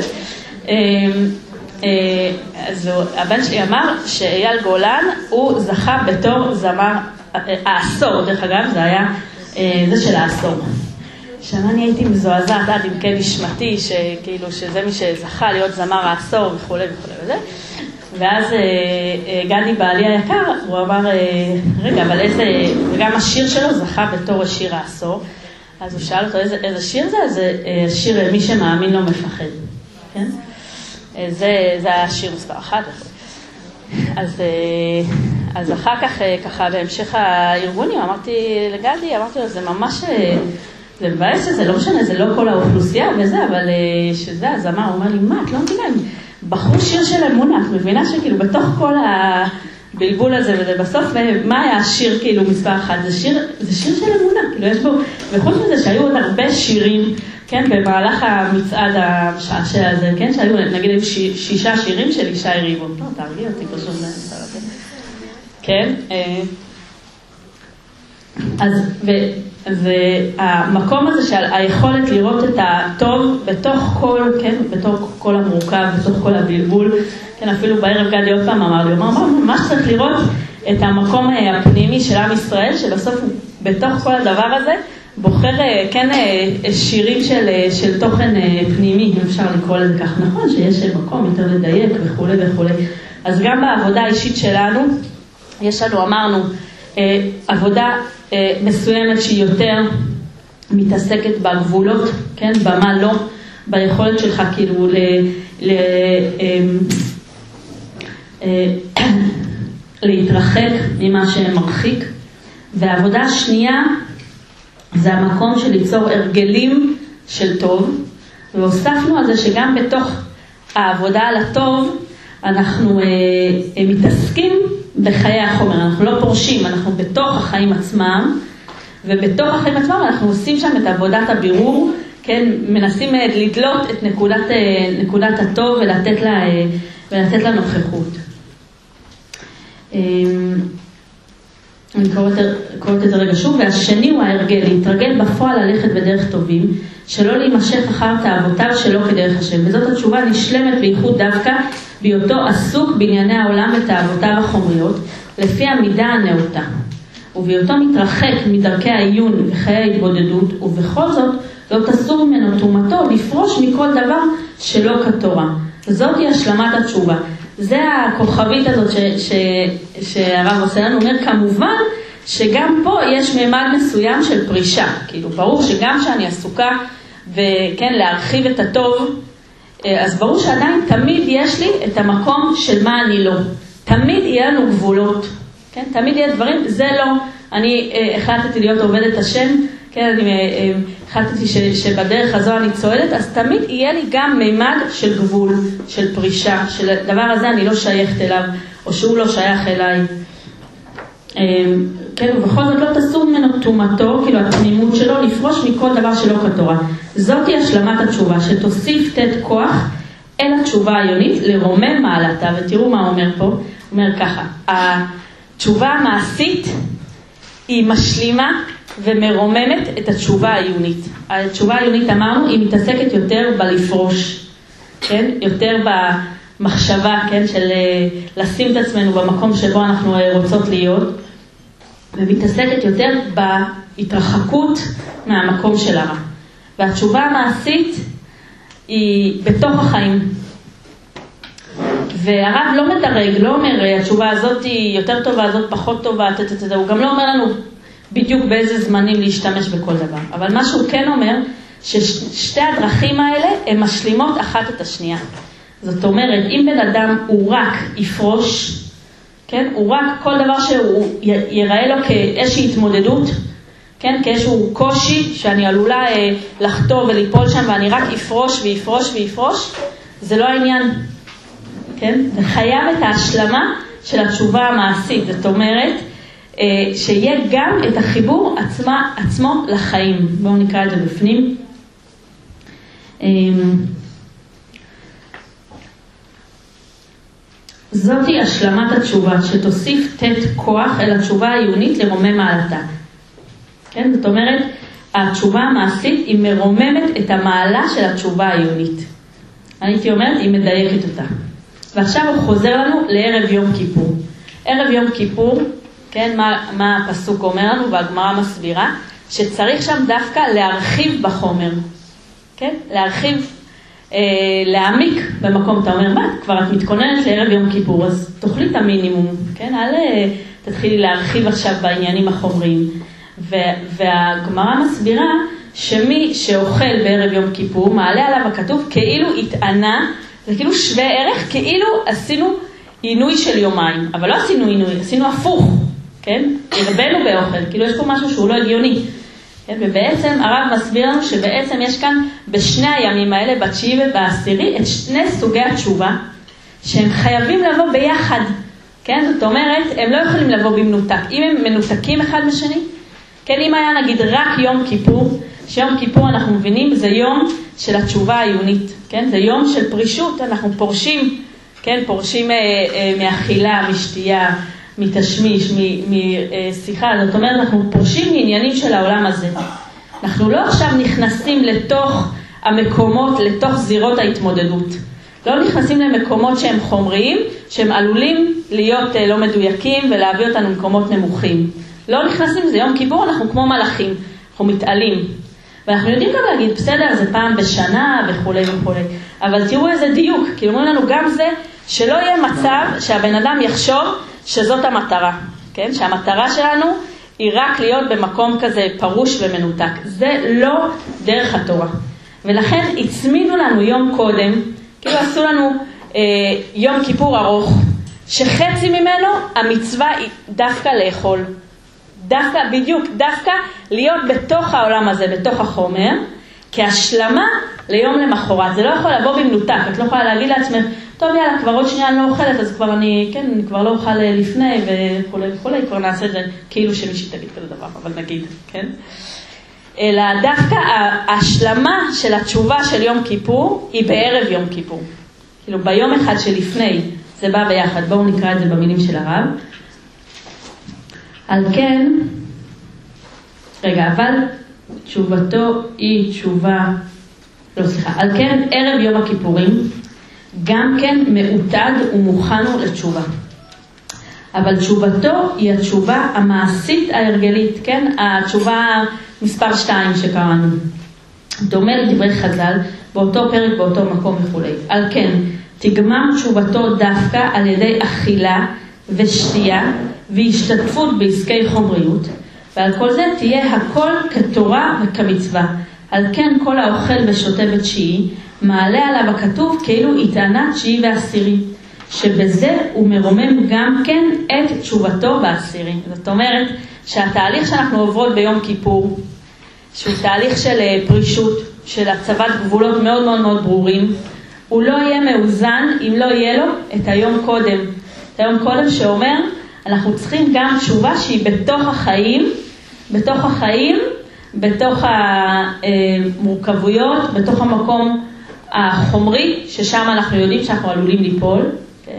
אז הבן שלי אמר שאייל גולן הוא זכה בתור זמר העשור, דרך אגב, זה היה זה של העשור. שם אני הייתי מזועזעת עד עם כן נשמתי, שכאילו שזה מי שזכה להיות זמר העשור וכו' וכו' וזה. ואז גדי בעלי היקר, הוא אמר, רגע, אבל איזה, וגם השיר שלו זכה בתור השיר העשור, אז הוא שאל אותו איזה, איזה שיר זה? זה שיר מי שמאמין לא מפחד, כן? זה, זה היה שיר מספר אחת. אז, אז אחר כך, ככה, בהמשך הארגונים, אמרתי לגדי, אמרתי לו, זה ממש, זה מבאס שזה, לא משנה, זה לא כל האוכלוסייה וזה, אבל שזה, אז אמר, הוא אומר לי, מה, את לא מבינה, בחור שיר של אמונה, את מבינה שכאילו בתוך כל הבלבול הזה, וזה בסוף, מה היה השיר כאילו מספר אחד? זה שיר, זה שיר של אמונה, כאילו יש בו, וחוץ מזה שהיו עוד הרבה שירים, כן, במהלך המצעד השעשע הזה, כן, שהיו נגיד שישה שירים של ישי ריבו, לא, תרגיע אותי פשוט למצעד הזה, כן, אז, והמקום הזה של היכולת לראות את הטוב בתוך כל, כן, בתוך כל המורכב, בתוך כל הבלבול, כן, אפילו בערב גדי עוד פעם אמר לי, הוא אמר, ממש צריך לראות את המקום הפנימי של עם ישראל, שבסוף הוא בתוך כל הדבר הזה, בוחר, כן, שירים של, של תוכן פנימי, אם אפשר לקרוא לזה כך, נכון, שיש מקום יותר לדייק וכו' וכו'. אז גם בעבודה האישית שלנו, יש לנו, אמרנו, עבודה מסוימת שהיא יותר מתעסקת בגבולות, כן, במה לא, ביכולת שלך כאילו ל, ל, להתרחק ממה שמרחיק. והעבודה השנייה זה המקום של ליצור הרגלים של טוב, והוספנו על זה שגם בתוך העבודה על הטוב אנחנו אה, מתעסקים בחיי החומר, אנחנו לא פורשים, אנחנו בתוך החיים עצמם, ובתוך החיים עצמם אנחנו עושים שם את עבודת הבירור, כן, מנסים לדלות את נקודת, נקודת הטוב ולתת לה, ולתת לה נוכחות. אני קוראת את זה רגע שוב, והשני הוא ההרגל, להתרגל בפועל ללכת בדרך טובים, שלא להימשך אחר תאוותיו שלא כדרך השם. וזאת התשובה נשלמת בייחוד דווקא, בהיותו עסוק בענייני העולם ותאוותיו החומריות, לפי המידה הנאותה. ובהיותו מתרחק מדרכי העיון וחיי ההתבודדות, ובכל זאת לא תסור ממנו תרומתו לפרוש מכל דבר שלא כתורה. זאת היא השלמת התשובה. זה הכוכבית הזאת ש, ש, שהרב עושה לנו, אומר כמובן שגם פה יש מימד מסוים של פרישה, כאילו ברור שגם שאני עסוקה וכן להרחיב את הטוב, אז ברור שעדיין תמיד יש לי את המקום של מה אני לא, תמיד יהיה לנו גבולות, כן? תמיד יהיה דברים, זה לא, אני החלטתי להיות עובדת השם, כן, אני החלטתי ש, שבדרך הזו אני צועדת, אז תמיד יהיה לי גם מימד של גבול, של פרישה, של דבר הזה אני לא שייכת אליו, או שהוא לא שייך אליי. כן, ובכל זאת לא תסור ממנו תומתו, כאילו התמימות שלו, לפרוש מכל דבר שלא כתורה. זאת היא השלמת התשובה, שתוסיף תת כוח אל התשובה העיונית, לרומם מעלתה, ותראו מה הוא אומר פה, הוא אומר ככה, התשובה המעשית היא משלימה, ומרוממת את התשובה העיונית. התשובה העיונית אמרנו, היא מתעסקת יותר בלפרוש, כן? יותר במחשבה, כן? של לשים את עצמנו במקום שבו אנחנו רוצות להיות, ומתעסקת יותר בהתרחקות מהמקום של הרע. והתשובה המעשית היא בתוך החיים. והרב לא מדרג, לא אומר, התשובה הזאת היא יותר טובה, הזאת פחות טובה, הוא גם לא אומר לנו, בדיוק באיזה זמנים להשתמש בכל דבר. אבל מה שהוא כן אומר, ששתי הדרכים האלה הן משלימות אחת את השנייה. זאת אומרת, אם בן אדם הוא רק יפרוש, כן? הוא רק כל דבר שהוא ייראה לו כאיזושהי התמודדות, כן? כאיזשהו קושי שאני עלולה אה, לחטוא וליפול שם ואני רק יפרוש ויפרוש ויפרוש, זה לא העניין, כן? זה חייב את ההשלמה של התשובה המעשית. זאת אומרת, אה, שיהיה גם את החיבור עצמה, עצמו לחיים. בואו נקרא את זה בפנים. אה, זאתי השלמת התשובה, שתוסיף תת כוח אל התשובה העיונית לרומם מעלתה. כן? זאת אומרת, התשובה המעשית היא מרוממת את המעלה של התשובה העיונית. הייתי אומרת, היא מדייקת אותה. ועכשיו הוא חוזר לנו לערב יום כיפור. ערב יום כיפור, כן, מה, מה הפסוק אומר לנו והגמרא מסבירה? שצריך שם דווקא להרחיב בחומר. כן? להרחיב, אה, להעמיק במקום. אתה אומר, מה? כבר את מתכוננת לערב יום כיפור, אז תאכלי את המינימום. כן? אל תתחילי להרחיב עכשיו בעניינים החומריים. והגמרא מסבירה שמי שאוכל בערב יום כיפור מעלה עליו הכתוב כאילו התענה, זה כאילו שווה ערך, כאילו עשינו עינוי של יומיים, אבל לא עשינו עינוי, עשינו הפוך, כן? הרבנו באוכל, כאילו יש פה משהו שהוא לא הגיוני, כן? ובעצם הרב מסביר לנו שבעצם יש כאן בשני הימים האלה, בתשיעי ובעשירי, את שני סוגי התשובה שהם חייבים לבוא ביחד, כן? זאת אומרת, הם לא יכולים לבוא במנותק, אם הם מנותקים אחד משני, כן, אם היה נגיד רק יום כיפור, שיום כיפור אנחנו מבינים זה יום של התשובה העיונית, כן? זה יום של פרישות, אנחנו פורשים, כן? פורשים אה, אה, מאכילה, משתייה, מתשמיש, משיחה, זאת אומרת אנחנו פורשים מעניינים של העולם הזה. אנחנו לא עכשיו נכנסים לתוך המקומות, לתוך זירות ההתמודדות. לא נכנסים למקומות שהם חומריים, שהם עלולים להיות אה, לא מדויקים ולהביא אותנו למקומות נמוכים. לא נכנסים, זה יום כיפור, אנחנו כמו מלאכים, אנחנו מתעלים. ואנחנו יודעים גם להגיד, בסדר, זה פעם בשנה וכו' וכו'. אבל תראו איזה דיוק, כי אומרים לנו גם זה, שלא יהיה מצב שהבן אדם יחשוב שזאת המטרה. כן? שהמטרה שלנו היא רק להיות במקום כזה פרוש ומנותק. זה לא דרך התורה. ולכן הצמידו לנו יום קודם, כאילו עשו לנו אה, יום כיפור ארוך, שחצי ממנו המצווה היא דווקא לאכול. דווקא, בדיוק, דווקא להיות בתוך העולם הזה, בתוך החומר, כהשלמה ליום למחרת. זה לא יכול לבוא במנותק, את לא יכולה להגיד לעצמך, טוב יאללה, כבר עוד שנייה אני לא אוכלת, אז כבר אני, כן, אני כבר לא אוכל לפני וכו' וכו', כבר נעשה את זה כאילו שמישהי תגיד כזה דבר, אבל נגיד, כן? אלא דווקא ההשלמה של התשובה של יום כיפור היא בערב יום כיפור. כאילו ביום אחד שלפני זה בא ביחד, בואו נקרא את זה במילים של הרב. על כן, רגע, אבל תשובתו היא תשובה, לא סליחה, על כן ערב יום הכיפורים גם כן מעוטד ומוכן לתשובה. אבל תשובתו היא התשובה המעשית ההרגלית, כן? התשובה מספר שתיים שקראנו. דומה לדברי חז"ל, באותו פרק, באותו מקום וכו'. על כן, תגמר תשובתו דווקא על ידי אכילה ושתייה והשתתפות בעסקי חומריות, ועל כל זה תהיה הכל כתורה וכמצווה. על כן כל האוכל ושותה בתשיעי, מעלה עליו הכתוב כאילו התענה תשיעי ועשירי, שבזה הוא מרומם גם כן את תשובתו בעשירי. זאת אומרת שהתהליך שאנחנו עוברות ביום כיפור, שהוא תהליך של פרישות, של הצבת גבולות מאוד מאוד מאוד ברורים, הוא לא יהיה מאוזן אם לא יהיה לו את היום קודם. את היום קודם שאומר, אנחנו צריכים גם תשובה שהיא בתוך החיים, בתוך החיים, בתוך המורכבויות, בתוך המקום החומרי, ששם אנחנו יודעים שאנחנו עלולים ליפול. כן?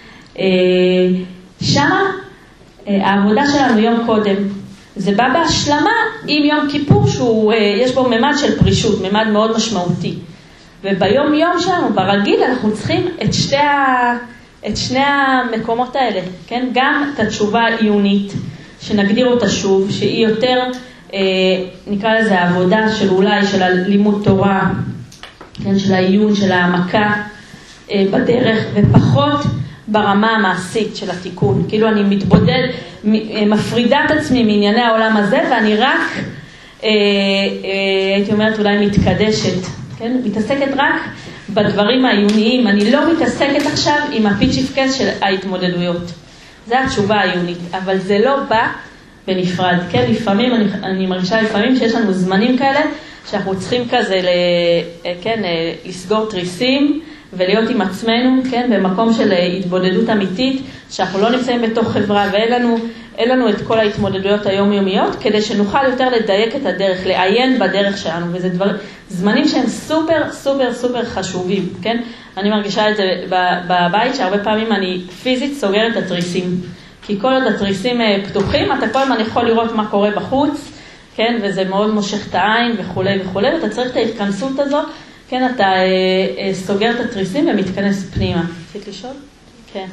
שם העבודה שלנו יום קודם, זה בא בהשלמה עם יום כיפור, שיש בו ממד של פרישות, ממד מאוד משמעותי. וביום יום שלנו, ברגיל, אנחנו צריכים את שתי, ה... את שני המקומות האלה. כן? גם את התשובה העיונית, שנגדיר אותה שוב, שהיא יותר, אה, נקרא לזה העבודה של אולי, של הלימוד תורה, כן? של העיון, של העמקה אה, בדרך, ופחות ברמה המעשית של התיקון. כאילו אני מתבודד, מפרידה את עצמי מענייני העולם הזה, ואני רק, אה, אה, הייתי אומרת אולי מתקדשת, כן? מתעסקת רק בדברים העיוניים. אני לא מתעסקת עכשיו עם הפיצ'יפקס של ההתמודדויות. זה התשובה העיונית, אבל זה לא בא בנפרד. כן, לפעמים, אני, אני מרגישה לפעמים שיש לנו זמנים כאלה, שאנחנו צריכים כזה, ל, כן, לסגור תריסים, ולהיות עם עצמנו, כן, במקום של התבודדות אמיתית, שאנחנו לא נמצאים בתוך חברה, ואין לנו, אין לנו את כל ההתמודדויות היומיומיות, כדי שנוכל יותר לדייק את הדרך, לעיין בדרך שלנו, וזה דבר, זמנים שהם סופר, סופר, סופר חשובים, כן? אני מרגישה את זה בבית, שהרבה פעמים אני פיזית סוגרת את התריסים, כי כל עוד התריסים פתוחים, אתה כל הזמן יכול לראות מה קורה בחוץ, כן, וזה מאוד מושך את העין וכו' וכו', ואתה צריך את ההתכנסות הזאת, כן, אתה אה, אה, סוגר את התריסים ומתכנס פנימה. רצית לשאול? כן.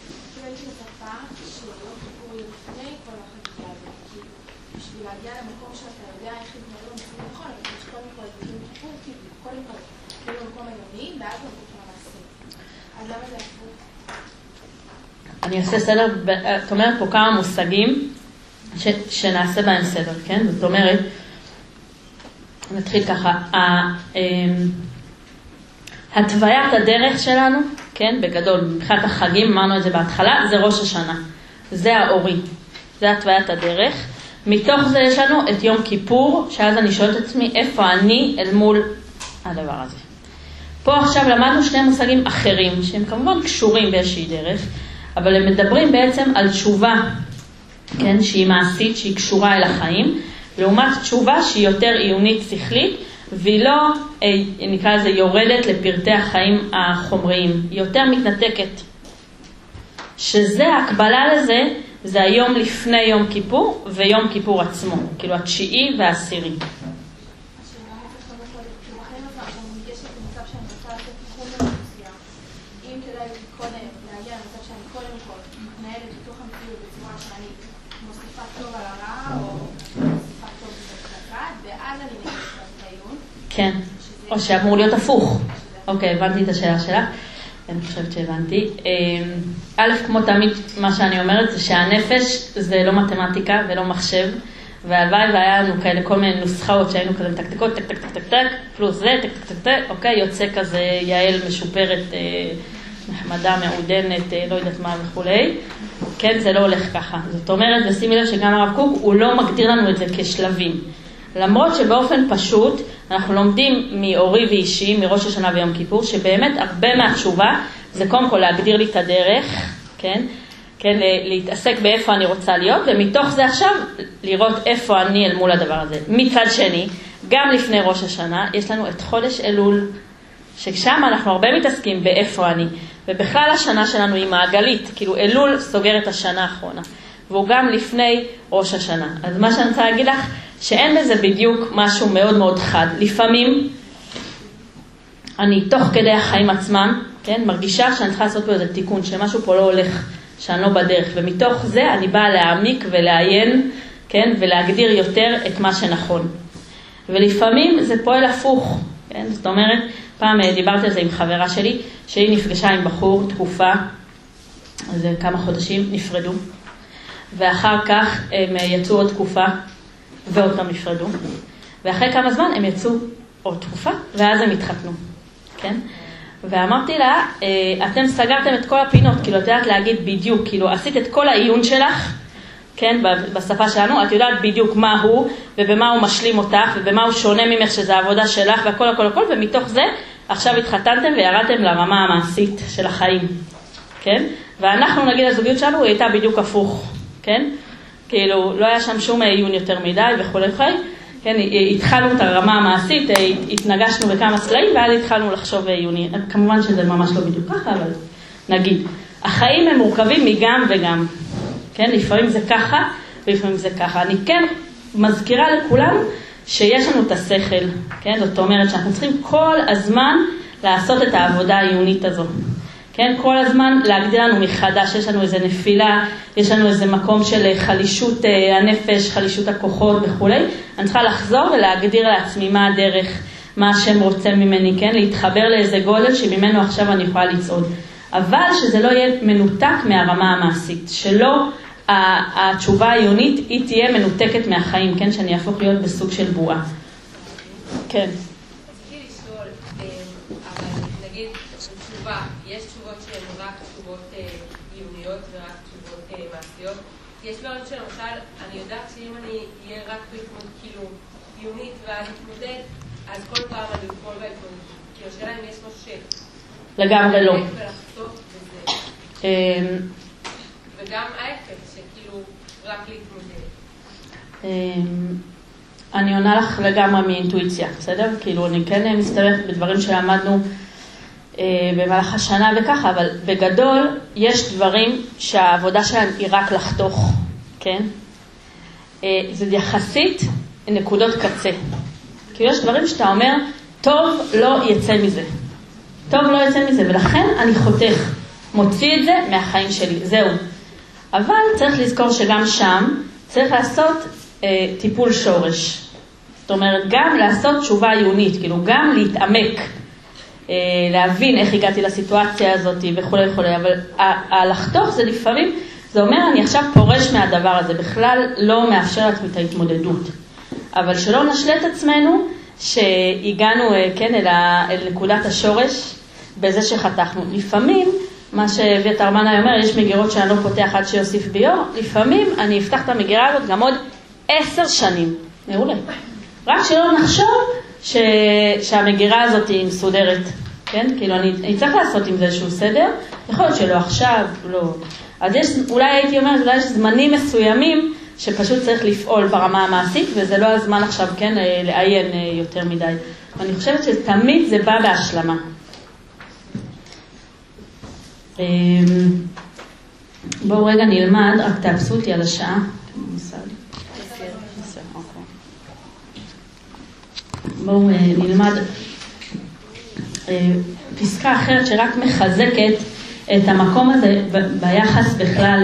אני אעשה סדר, את אומרת פה כמה מושגים ש, שנעשה בהם סדר, כן? זאת אומרת, נתחיל ככה, התוויית הדרך שלנו, כן, בגדול, מבחינת החגים, אמרנו את זה בהתחלה, זה ראש השנה, זה האורי, זה התוויית הדרך. מתוך זה יש לנו את יום כיפור, שאז אני שואלת את עצמי, איפה אני אל מול הדבר הזה. פה עכשיו למדנו שני מושגים אחרים, שהם כמובן קשורים באיזושהי דרך, אבל הם מדברים בעצם על תשובה, כן, שהיא מעשית, שהיא קשורה אל החיים, לעומת תשובה שהיא יותר עיונית שכלית, והיא לא, נקרא לזה, יורדת לפרטי החיים החומריים, היא יותר מתנתקת. שזה, הקבלה לזה, זה היום לפני יום כיפור, ויום כיפור עצמו, כאילו התשיעי והעשירי. כן, או שאמור להיות הפוך. אוקיי, הבנתי את השאלה שלך. אני חושבת שהבנתי. א', כמו תמיד, מה שאני אומרת זה שהנפש זה לא מתמטיקה ולא מחשב, והלוואי והיה לנו כאלה כל מיני נוסחאות שהיינו כזה מתקתקות, טק טק טק טק טק, פלוס זה, טק טק טק טק, אוקיי, יוצא כזה יעל משופרת, נחמדה, מעודנת, לא יודעת מה וכולי. כן, זה לא הולך ככה. זאת אומרת, ושימי לב שגם הרב קוק, הוא לא מגדיר לנו את זה כשלבים. למרות שבאופן פשוט, אנחנו לומדים מאורי ואישי, מראש השנה ויום כיפור, שבאמת הרבה מהתשובה זה קודם כל להגדיר לי את הדרך, כן? כן, להתעסק באיפה אני רוצה להיות, ומתוך זה עכשיו לראות איפה אני אל מול הדבר הזה. מצד שני, גם לפני ראש השנה, יש לנו את חודש אלול, ששם אנחנו הרבה מתעסקים באיפה אני, ובכלל השנה שלנו היא מעגלית, כאילו אלול סוגר את השנה האחרונה, והוא גם לפני ראש השנה. אז מה שאני רוצה להגיד לך, שאין בזה בדיוק משהו מאוד מאוד חד. לפעמים, אני תוך כדי החיים עצמם, כן, מרגישה שאני צריכה לעשות פה איזה תיקון, שמשהו פה לא הולך, שאני לא בדרך, ומתוך זה אני באה להעמיק ולעיין, כן, ולהגדיר יותר את מה שנכון. ולפעמים זה פועל הפוך, כן, זאת אומרת, פעם דיברתי על זה עם חברה שלי, שהיא נפגשה עם בחור תקופה, אז כמה חודשים נפרדו, ואחר כך הם יצאו עוד תקופה, ועוד פעם נפרדו, ואחרי כמה זמן הם יצאו עוד תקופה, ואז הם התחתנו, כן? ואמרתי לה, אתם סגרתם את כל הפינות, כאילו את יודעת להגיד בדיוק, כאילו עשית את כל העיון שלך, כן, בשפה שלנו, את יודעת בדיוק מה הוא, ובמה הוא משלים אותך, ובמה הוא שונה ממך שזה העבודה שלך, והכל הכל הכל, ומתוך זה עכשיו התחתנתם וירדתם לרמה המעשית של החיים, כן? ואנחנו נגיד הזוגיות שלנו, היא הייתה בדיוק הפוך, כן? כאילו, לא היה שם שום עיון יותר מדי וכו' וכו'. כן, התחלנו את הרמה המעשית, התנגשנו בכמה סלעים, ואז התחלנו לחשוב עיוני. כמובן שזה ממש לא בדיוק ככה, אבל נגיד. החיים הם מורכבים מגם וגם. כן, לפעמים זה ככה, ולפעמים זה ככה. אני כן מזכירה לכולם שיש לנו את השכל. כן, זאת אומרת שאנחנו צריכים כל הזמן לעשות את העבודה העיונית הזו. כן, כל הזמן להגדיר לנו מחדש, יש לנו איזה נפילה, יש לנו איזה מקום של חלישות הנפש, חלישות הכוחות וכו'. אני צריכה לחזור ולהגדיר לעצמי מה הדרך, מה השם רוצה ממני, כן, להתחבר לאיזה גודל שממנו עכשיו אני יכולה לצעוד. אבל שזה לא יהיה מנותק מהרמה המעשית, שלא התשובה העיונית היא תהיה מנותקת מהחיים, כן? שאני אהפוך להיות בסוג של בועה. כן. רציתי לשאול, אבל נגיד תשובה, יש תשובות שהן רק תשובות עיוניות ורק תשובות מעשיות. יש דברים שלמשל, אני יודעת שאם אני אהיה רק בהתמודד, כאילו, עיונית ואז מתמודד, אז כל פעם אני אוכל בהתמודד. כאילו, השאלה אם יש משהו ש... לגמרי לא. וגם ההפך, שכאילו רק להתמודד. אני עונה לך לגמרי מאינטואיציה, בסדר? כאילו אני כן מסתברת בדברים שלמדנו במהלך השנה וככה, אבל בגדול יש דברים שהעבודה שלהם היא רק לחתוך, כן? זה יחסית נקודות קצה. כי יש דברים שאתה אומר, טוב לא יצא מזה. טוב לא יצא מזה, ולכן אני חותך, מוציא את זה מהחיים שלי, זהו. אבל צריך לזכור שגם שם צריך לעשות אה, טיפול שורש. זאת אומרת, גם לעשות תשובה עיונית, כאילו גם להתעמק, אה, להבין איך הגעתי לסיטואציה הזאת וכו' וכו'. אבל הלחתוך זה לפעמים, זה אומר אני עכשיו פורש מהדבר הזה, בכלל לא מאפשר לעצמי את ההתמודדות. אבל שלא נשלה את עצמנו שהגענו אה, כן, אל, ה, אל נקודת השורש בזה שחתכנו. לפעמים, מה שווית ארמנה אומר, יש מגירות שאני לא פותח עד שיוסיף ביור, לפעמים אני אפתח את המגירה הזאת גם עוד עשר שנים. מעולה. רק שלא נחשוב ש... שהמגירה הזאת היא מסודרת. כן? כאילו אני, אני צריך לעשות עם זה איזשהו סדר. יכול להיות שלא עכשיו, לא. אז יש, אולי הייתי אומרת, אולי יש זמנים מסוימים שפשוט צריך לפעול ברמה המעשית, וזה לא הזמן עכשיו, כן, לעיין יותר מדי. ואני חושבת שתמיד זה בא בהשלמה. בואו רגע נלמד, רק תאפסו אותי על השעה. בואו נלמד פסקה אחרת שרק מחזקת את המקום הזה ביחס בכלל,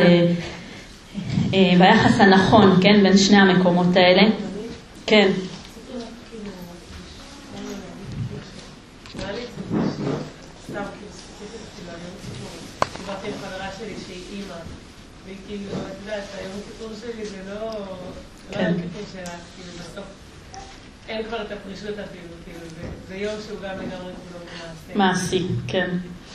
ביחס הנכון, כן, בין שני המקומות האלה. כן. עם חברה שלי שהיא אימא, והיא כאילו, את יודעת, היום הסיפור שלי זה לא הסיפור שלה, כאילו בסוף אין כבר את הפרישות אפילו, כאילו, זה יום שהוא גם לגמרי כולו מעשי. מעשי, כן.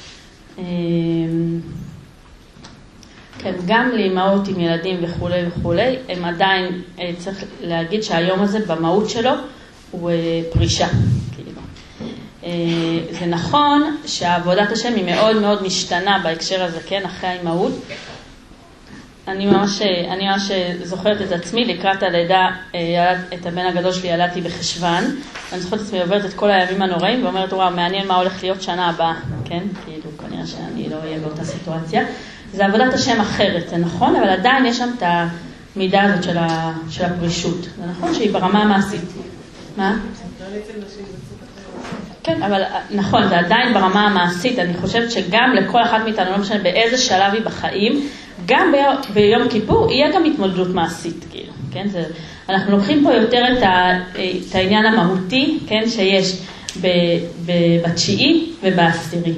כן, גם לאמהות עם ילדים וכו' וכו', הם עדיין, צריך להגיד שהיום הזה במהות שלו הוא פרישה, כאילו. זה נכון שהעבודת השם היא מאוד מאוד משתנה בהקשר הזה, כן, אחרי האימהות. אני ממש, אני ממש זוכרת את עצמי, לקראת הלידה, את הבן הגדול שלי ילדתי בחשוון, ואני זוכרת את עצמי עוברת את כל הימים הנוראים, ואומרת, וואו, מעניין מה הולך להיות שנה הבאה, כן, כאילו, כנראה שאני לא אהיה באותה סיטואציה. זה עבודת השם אחרת, זה נכון, אבל עדיין יש שם את המידה הזאת של, ה, של הפרישות. זה נכון שהיא ברמה המעשית. מה? כן, אבל נכון, זה עדיין ברמה המעשית. אני חושבת שגם לכל אחד מאיתנו, לא משנה באיזה שלב היא בחיים, גם ביום, ביום כיפור יהיה גם התמודדות מעשית, כאילו, כן? זה, אנחנו לוקחים פה יותר את, ה, את העניין המהותי, כן, שיש ב, ב, בתשיעי ובעשירי.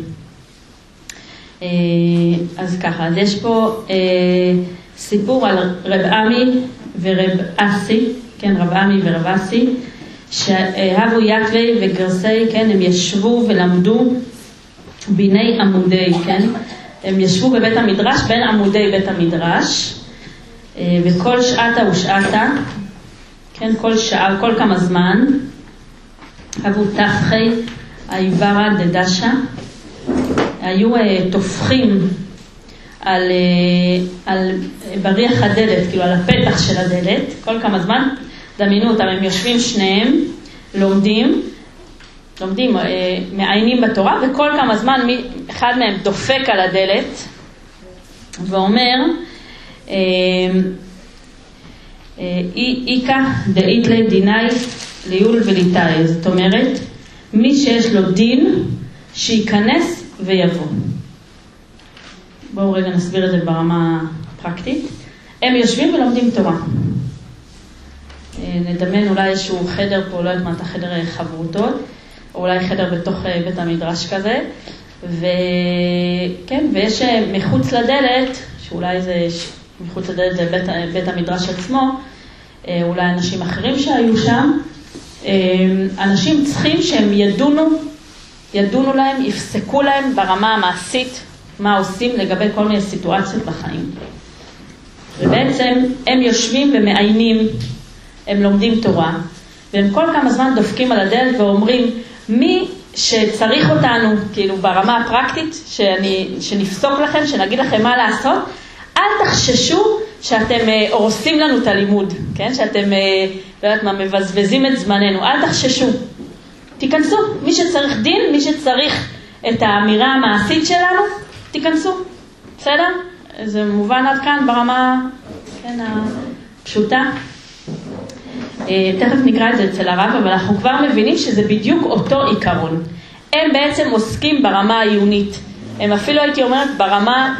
אז ככה, אז יש פה סיפור על רב עמי ורב אסי, כן, רב עמי ורב אסי, שהבו יתווי וגרסי, כן, הם ישבו ולמדו ביני עמודי, כן, הם ישבו בבית המדרש, בין עמודי בית המדרש, וכל שעתה ושעתה, כן, כל שעה, כל כמה זמן, הבו תפחי העיברה דדשה, היו תופחים על, על בריח הדלת, כאילו על הפתח של הדלת, כל כמה זמן, דמיינו אותם, הם יושבים שניהם, לומדים, לומדים, מעיינים בתורה, וכל כמה זמן אחד מהם דופק על הדלת, ואומר, איקה דאית לדיני ליול וליטאי, זאת אומרת, מי שיש לו דין, שייכנס ויבוא. בואו רגע נסביר את זה ברמה פרקטית. הם יושבים ולומדים תורה. נדמיין אולי איזשהו חדר פה, לא יודעת מה, את החדר חברותות, או אולי חדר בתוך בית המדרש כזה, וכן, ויש מחוץ לדלת, שאולי זה מחוץ לדלת זה בית, בית המדרש עצמו, אולי אנשים אחרים שהיו שם, אנשים צריכים שהם ידונו, ידונו להם, יפסקו להם ברמה המעשית מה עושים לגבי כל מיני סיטואציות בחיים. ובעצם הם יושבים ומעיינים, הם לומדים תורה, והם כל כמה זמן דופקים על הדלת ואומרים, מי שצריך אותנו, כאילו ברמה הפרקטית, שאני, שנפסוק לכם, שנגיד לכם מה לעשות, אל תחששו שאתם הורסים לנו את הלימוד, כן? שאתם, לא יודעת מה, מבזבזים את זמננו, אל תחששו. תיכנסו, מי שצריך דין, מי שצריך את האמירה המעשית שלנו, תיכנסו, בסדר? זה מובן עד כאן ברמה, כן, הפשוטה. תכף נקרא את זה אצל הרב, אבל אנחנו כבר מבינים שזה בדיוק אותו עיקרון. הם בעצם עוסקים ברמה העיונית. הם אפילו הייתי אומרת ברמה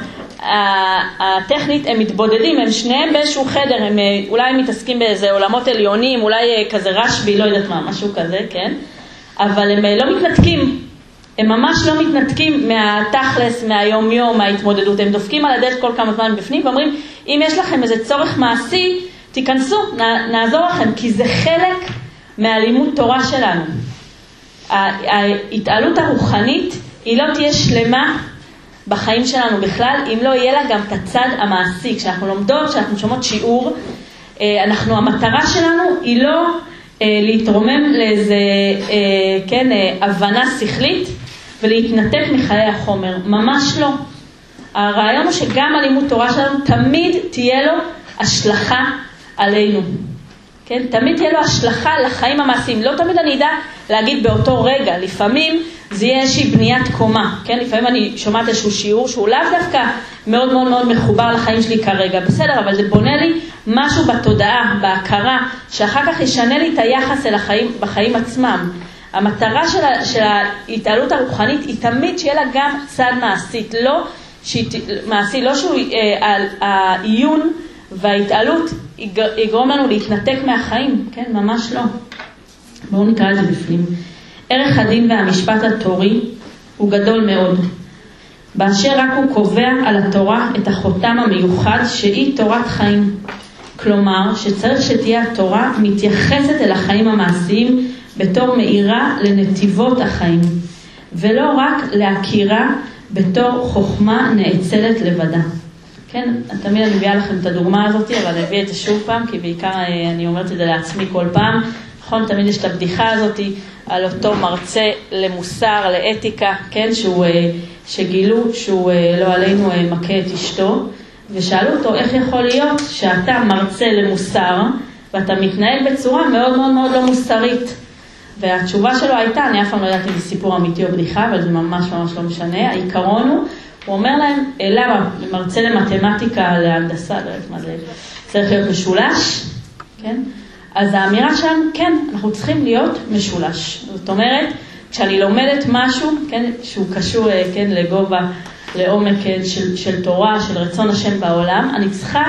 הטכנית, הם מתבודדים, הם שניהם באיזשהו חדר, הם אולי מתעסקים באיזה עולמות עליונים, אולי כזה רשבי, לא יודעת מה, משהו כזה, כן? אבל הם לא מתנתקים. הם ממש לא מתנתקים מהתכלס, מהיום יום, מההתמודדות. הם דופקים על הדלת כל כמה זמן בפנים ואומרים, אם יש לכם איזה צורך מעשי, תיכנסו, נעזור לכם, כי זה חלק מהלימוד תורה שלנו. ההתעלות הרוחנית היא לא תהיה שלמה בחיים שלנו בכלל, אם לא יהיה לה גם את הצד המעשי. כשאנחנו לומדות, כשאנחנו שומעות שיעור, אנחנו, המטרה שלנו היא לא להתרומם לאיזה, כן, הבנה שכלית ולהתנתק מחיי החומר. ממש לא. הרעיון הוא שגם הלימוד תורה שלנו תמיד תהיה לו השלכה עלינו. כן? תמיד תהיה לו השלכה לחיים המעשיים. לא תמיד אני אדע להגיד באותו רגע. לפעמים זה יהיה איזושהי בניית קומה. כן? לפעמים אני שומעת איזשהו שיעור שהוא לאו דווקא מאוד מאוד מאוד מחובר לחיים שלי כרגע. בסדר, אבל זה בונה לי משהו בתודעה, בהכרה, שאחר כך ישנה לי את היחס אל החיים, בחיים עצמם. המטרה של, של ההתעלות הרוחנית היא תמיד שיהיה לה גם צד מעשית. לא, שהיא, מעשי, לא שהוא אה, העיון וההתעלות יגרום לנו להתנתק מהחיים, כן? ממש לא. בואו נקרא את זה בפנים. ערך הדין והמשפט התורי הוא גדול מאוד. באשר רק הוא קובע על התורה את החותם המיוחד שהיא תורת חיים. כלומר, שצריך שתהיה התורה מתייחסת אל החיים המעשיים בתור מאירה לנתיבות החיים, ולא רק להכירה בתור חוכמה נאצלת לבדה. כן, תמיד אני מביאה לכם את הדוגמה הזאת, אבל אני אביא את זה שוב פעם, כי בעיקר אני אומרת את זה לעצמי כל פעם. נכון, תמיד יש את הבדיחה הזאת על אותו מרצה למוסר, לאתיקה, כן, שהוא, שגילו שהוא לא עלינו מכה את אשתו, ושאלו אותו איך יכול להיות שאתה מרצה למוסר, ואתה מתנהל בצורה מאוד מאוד מאוד לא מוסרית. והתשובה שלו הייתה, אני אף פעם לא יודעת אם זה סיפור אמיתי או בדיחה, אבל זה ממש ממש לא משנה. העיקרון הוא, הוא אומר להם, למה? מרצה למתמטיקה, להנדסה, לא יודעת מה זה, צריך להיות משולש, כן? אז האמירה שלנו, כן, אנחנו צריכים להיות משולש. זאת אומרת, כשאני לומדת משהו, כן, שהוא קשור, כן, לגובה, לעומק של, של תורה, של רצון השם בעולם, אני צריכה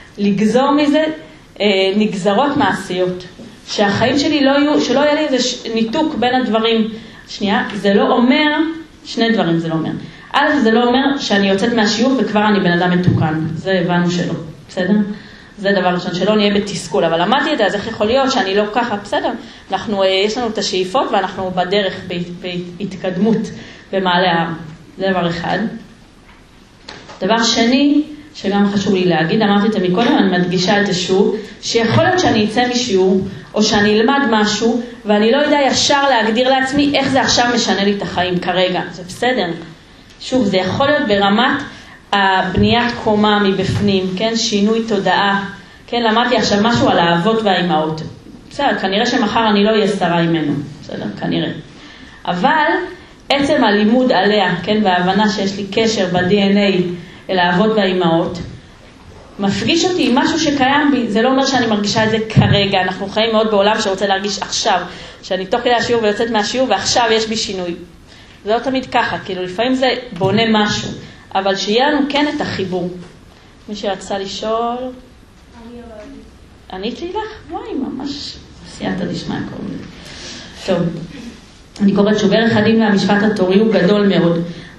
לגזור מזה אה, נגזרות מעשיות. שהחיים שלי לא יהיו, שלא יהיה לי איזה ניתוק בין הדברים. שנייה, זה לא אומר, שני דברים זה לא אומר. א', זה לא אומר שאני יוצאת מהשיעור וכבר אני בן אדם מתוקן. זה הבנו שלא, בסדר? זה דבר ראשון, שלא נהיה בתסכול. אבל למדתי את זה, אז איך יכול להיות שאני לא ככה, בסדר? אנחנו, יש לנו את השאיפות ואנחנו בדרך, בהתקדמות במעלה ההר. זה דבר אחד. דבר שני, שגם חשוב לי להגיד, אמרתי את זה מקודם, אני מדגישה את זה שוב, שיכול להיות שאני אצא משיעור, או שאני אלמד משהו, ואני לא יודע ישר להגדיר לעצמי איך זה עכשיו משנה לי את החיים כרגע. זה בסדר. שוב, זה יכול להיות ברמת הבניית קומה מבפנים, כן? שינוי תודעה. כן, למדתי עכשיו משהו על האבות והאימהות. בסדר, כנראה שמחר אני לא אהיה שרה ממנו. בסדר, כנראה. אבל עצם הלימוד עליה, כן, וההבנה שיש לי קשר ב-די אן איי אל האבות והאימהות, מפגיש אותי עם משהו שקיים בי. זה לא אומר שאני מרגישה את זה כרגע. אנחנו חיים מאוד בעולם שרוצה להרגיש עכשיו, שאני תוך כדי השיעור ויוצאת מהשיעור, ועכשיו יש בי שינוי. זה לא תמיד ככה, כאילו לפעמים זה בונה משהו, אבל שיהיה לנו כן את החיבור. מי שרצה לשאול? אני אמרתי. עניתי לך? וואי, ממש סייעתא דשמיא קוראים לזה. טוב, אני קוראת שוב, ערך הדין והמשפט התורי הוא גדול מאוד.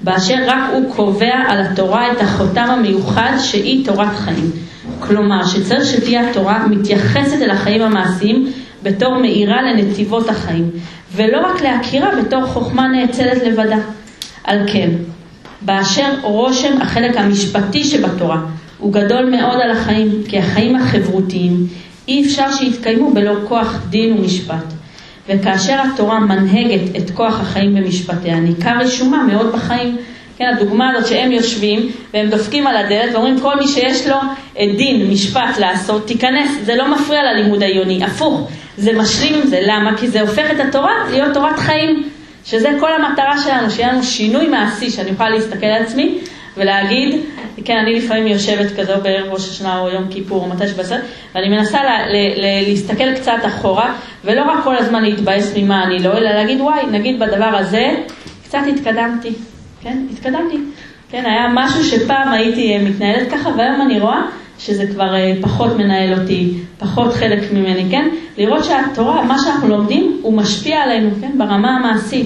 באשר רק הוא קובע על התורה את החותם המיוחד שהיא תורת חיים. כלומר, שצריך שתהיה התורה מתייחסת אל החיים המעשיים בתור מאירה לנתיבות החיים, ולא רק להכירה בתור חוכמה נאצלת לבדה. על כן, באשר רושם החלק המשפטי שבתורה הוא גדול מאוד על החיים, כי החיים החברותיים אי אפשר שיתקיימו בלא כוח דין ומשפט. וכאשר התורה מנהגת את כוח החיים במשפטיה, ניכר רישומה מאוד בחיים. כן, הדוגמה הזאת שהם יושבים והם דופקים על הדלת ואומרים כל מי שיש לו דין, משפט לעשות, תיכנס. זה לא מפריע ללימוד העיוני, הפוך, זה משלים עם זה. למה? כי זה הופך את התורה להיות תורת חיים, שזה כל המטרה שלנו, שיהיה לנו שינוי מעשי, שאני אוכל להסתכל על עצמי ולהגיד, כן, אני לפעמים יושבת כזו בערב ראש השנה או יום כיפור או מתי שבסדר, ואני מנסה לה, ל, ל, להסתכל קצת אחורה, ולא רק כל הזמן להתבאס ממה אני לא, אלא להגיד, וואי, נגיד בדבר הזה, קצת התקדמתי, כן, התקדמתי, כן, היה משהו שפעם הייתי מתנהלת ככה, והיום אני רואה שזה כבר פחות מנהל אותי, פחות חלק ממני, כן, לראות שהתורה, מה שאנחנו לומדים, הוא משפיע עלינו, כן, ברמה המעשית.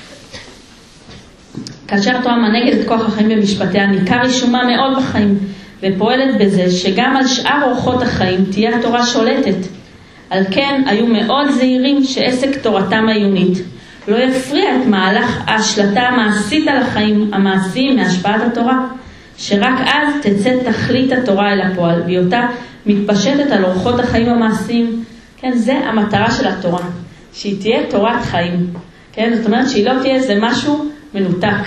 כאשר התורה מנהגת את כוח החיים במשפטיה, ניכר רישומה מאוד בחיים, ופועלת בזה שגם על שאר אורחות החיים תהיה התורה שולטת. על כן היו מאוד זהירים שעסק תורתם העיונית לא יפריע את מהלך ההשלטה המעשית על החיים המעשיים מהשפעת התורה, שרק אז תצא תכלית התורה אל הפועל, בהיותה מתפשטת על אורחות החיים המעשיים. כן, זה המטרה של התורה, שהיא תהיה תורת חיים. כן, זאת אומרת שהיא לא תהיה איזה משהו מנותק.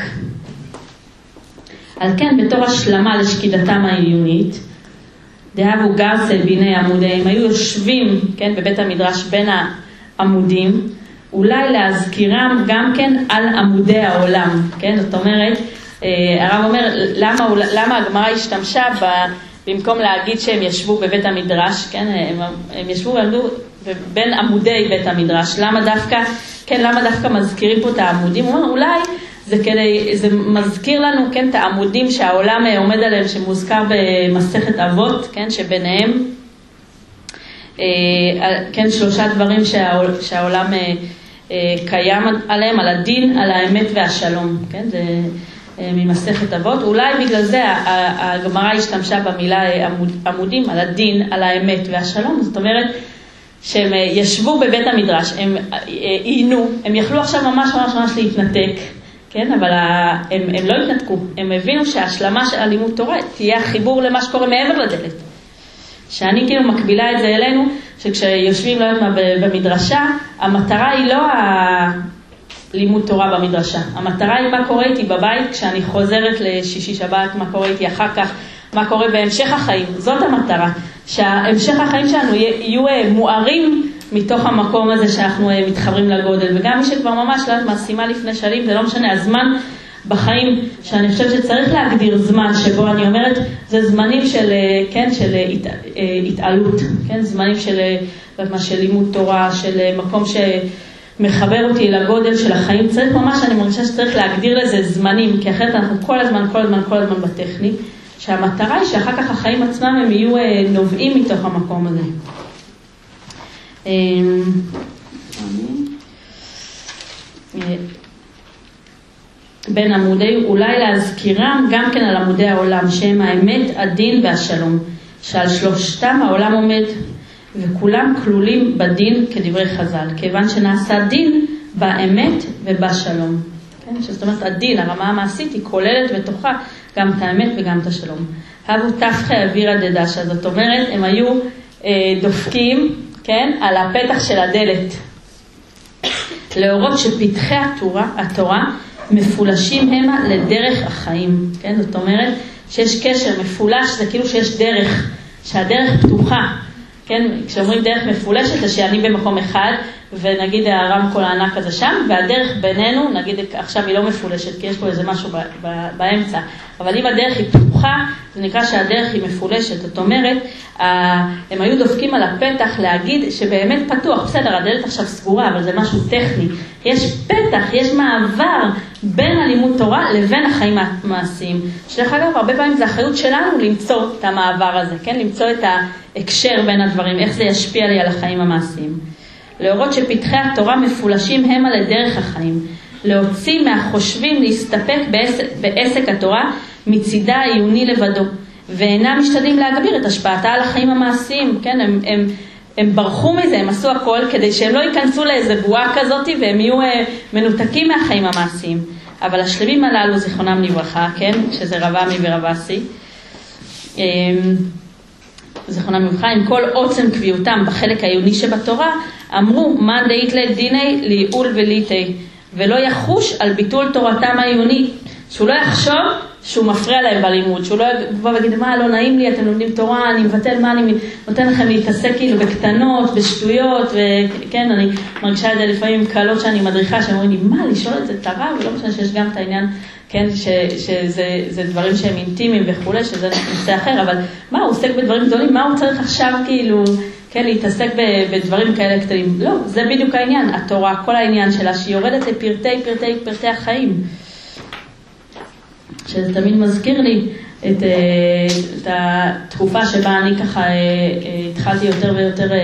על כן, בתור השלמה לשקידתם העיונית, דהבו גרסה ביני עמודיהם, היו יושבים, כן, בבית המדרש בין העמודים, אולי להזכירם גם כן על עמודי העולם. כן, זאת אומרת, הרב אומר, למה, למה הגמרא השתמשה ב, במקום להגיד שהם ישבו בבית המדרש, כן, הם, הם ישבו ועמדו בין עמודי בית המדרש, למה דווקא, כן, למה דווקא מזכירים פה את העמודים? הוא אומר, אולי זה כדי, זה מזכיר לנו, כן, את העמודים שהעולם עומד עליהם, שמוזכר במסכת אבות, כן, שביניהם, כן, שלושה דברים שהעולם קיים עליהם, על הדין, על האמת והשלום, כן, זה ממסכת אבות. אולי בגלל זה הגמרא השתמשה במילה עמודים, על הדין, על האמת והשלום. זאת אומרת שהם ישבו בבית המדרש, הם עינו, הם יכלו עכשיו ממש ממש ממש להתנתק, כן, אבל הם, הם לא התנתקו, הם הבינו שההשלמה של הלימוד תורה תהיה החיבור למה שקורה מעבר לדלת. שאני כאילו מקבילה את זה אלינו, שכשיושבים לא יודעת מה במדרשה, המטרה היא לא הלימוד תורה במדרשה. המטרה היא מה קורה איתי בבית, כשאני חוזרת לשישי שבת, מה קורה איתי אחר כך, מה קורה בהמשך החיים. זאת המטרה, שההמשך החיים שלנו יהיו מוארים מתוך המקום הזה שאנחנו מתחברים לגודל. וגם מי שכבר ממש לא יודעת מה, שימה לפני שנים, זה לא משנה, הזמן בחיים, שאני חושבת שצריך להגדיר זמן שבו אני אומרת, זה זמנים של, כן, של הת, התעלות, כן, זמנים של, מה, של לימוד תורה, של מקום שמחבר אותי לגודל של החיים. צריך ממש, אני מרגישה שצריך להגדיר לזה זמנים, כי אחרת אנחנו כל הזמן, כל הזמן, כל הזמן בטכני, שהמטרה היא שאחר כך החיים עצמם הם יהיו נובעים מתוך המקום הזה. בין עמודי, אולי להזכירם גם כן על עמודי העולם, שהם האמת, הדין והשלום, שעל שלושתם העולם עומד, וכולם כלולים בדין כדברי חז"ל, כיוון שנעשה דין באמת ובשלום. כן? זאת אומרת, הדין, הרמה המעשית, היא כוללת בתוכה גם את האמת וגם את השלום. הבו תפחי אווירה דדשה, זאת אומרת, הם היו אה, דופקים, כן, על הפתח של הדלת, להורות שפתחי התורה, התורה מפולשים המה לדרך החיים. כן, זאת אומרת שיש קשר מפולש, זה כאילו שיש דרך, שהדרך פתוחה. כן, כשאומרים דרך מפולשת, זה שאני במקום אחד, ונגיד הרמקול הענק הזה שם, והדרך בינינו, נגיד עכשיו היא לא מפולשת, כי יש פה איזה משהו ב- ב- באמצע. אבל אם הדרך היא פתוחה, זה נקרא שהדרך היא מפולשת. זאת אומרת, הם היו דופקים על הפתח להגיד שבאמת פתוח. בסדר, הדלת עכשיו סגורה, אבל זה משהו טכני. יש פתח, יש מעבר בין הלימוד תורה לבין החיים המעשיים. שדרך אגב, הרבה פעמים זה אחריות שלנו למצוא את המעבר הזה, כן? למצוא את ההקשר בין הדברים, איך זה ישפיע לי על החיים המעשיים. להורות שפתחי התורה מפולשים הם על דרך החיים, להוציא מהחושבים להסתפק בעסק, בעסק התורה מצידה העיוני לבדו, ואינם משתדלים להגביר את השפעתה על החיים המעשיים, כן? הם, הם, הם ברחו מזה, הם עשו הכל כדי שהם לא ייכנסו לאיזה בועה כזאת והם יהיו אה, מנותקים מהחיים המעשיים. אבל השלמים הללו זיכרונם לברכה, כן? שזה רבמי ורבסי, אה, זיכרונם לברכה, עם כל עוצם קביעותם בחלק העיוני שבתורה, אמרו מה דאית לדיני ליעול וליטי, ולא יחוש על ביטול תורתם העיונית, שהוא לא יחשוב שהוא מפריע להם בלימוד, שהוא לא יבוא ויגיד, מה, לא נעים לי, אתם לומדים תורה, אני מבטל, מה, אני נותן לכם להתעסק כאילו בקטנות, בשטויות, וכן, אני מרגישה את זה לפעמים עם קהלות שאני מדריכה, שאומרים לי, מה, לשאול את זה את הרב, ולא משנה שיש גם את העניין, כן, ש, שזה זה דברים שהם אינטימיים וכו', שזה נושא אחר, אבל מה, הוא עוסק בדברים גדולים, מה הוא צריך עכשיו כאילו, כן, להתעסק בדברים כאלה קטנים? לא, זה בדיוק העניין, התורה, כל העניין שלה, שהיא יורדת לפרטי פרטי פרטי החיים. שזה תמיד מזכיר לי את, את התקופה שבה אני ככה התחלתי יותר ויותר ל...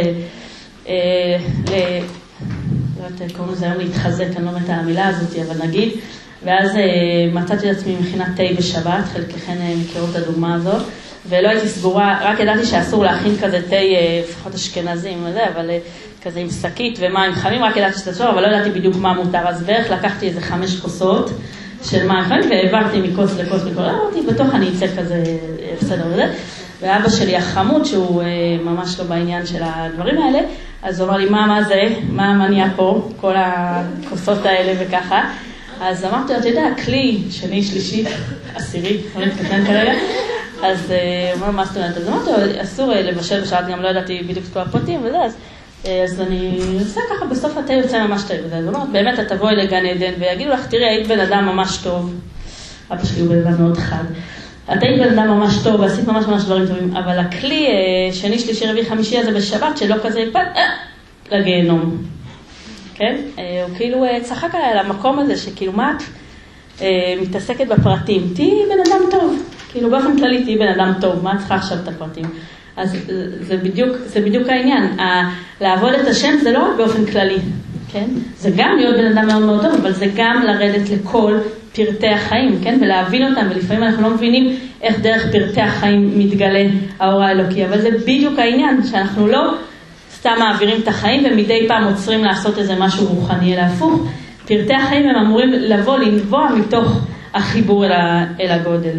לא יודעת, קוראים לזה היום להתחזק, אני לא יודעת המילה הזאת, אבל נגיד, ואז מצאתי את עצמי מכינת תה בשבת, חלקכן מכירות את הדוגמה הזאת, ולא הייתי סגורה, רק ידעתי שאסור להכין כזה תה, לפחות אשכנזים, אבל כזה עם שקית ומים חמים, רק ידעתי שזה אסור, אבל לא ידעתי בדיוק מה מותר, אז בערך לקחתי איזה חמש כוסות, של מים חמים, והעברתי מכוס לכוס לכוס, אמרתי, בטוח אני אצא כזה בסדר וזה, ואבא שלי החמוד, שהוא ממש לא בעניין של הדברים האלה, אז הוא אמר לי, מה, מה זה? מה, מה נהיה פה? כל הכוסות האלה וככה. אז אמרתי לו, אתה יודע, כלי שני, שלישי, עשירי, לא נתקטן כרגע, אז הוא אמר, מה זאת אומרת? אז אמרתי לו, אסור לבשל בשעת, גם לא ידעתי בדיוק את כל הפרטים וזה, אז אז אני עושה ככה, בסוף אתה יוצא ממש טוב. אז אומרת, באמת אתה תבואי לגן עדן ויגידו לך, תראי, היית בן אדם ממש טוב. אבא שלי הוא בן אדם מאוד חד. את היית בן אדם ממש טוב ועשית ממש ממש דברים טובים, אבל הכלי שני, שלישי, רביעי, חמישי הזה בשבת, שלא כזה יפת, אה, לגיהנום. כן? הוא כאילו צחק על המקום הזה, שכאילו מה את מתעסקת בפרטים? תהי בן אדם טוב. כאילו באופן כללי תהי בן אדם טוב, מה את צריכה עכשיו את הפרטים? אז זה בדיוק, זה בדיוק העניין. לעבוד את השם זה לא רק באופן כללי, כן? זה גם להיות בן אדם מאוד מאוד טוב, אבל זה גם לרדת לכל פרטי החיים, כן? ולהבין אותם, ולפעמים אנחנו לא מבינים איך דרך פרטי החיים מתגלה האור האלוקי, אבל זה בדיוק העניין, שאנחנו לא סתם מעבירים את החיים, ומדי פעם עוצרים לעשות איזה משהו רוחני, אלא הפוך. פרטי החיים הם אמורים לבוא, לנבוע מתוך החיבור אל, אל הגודל.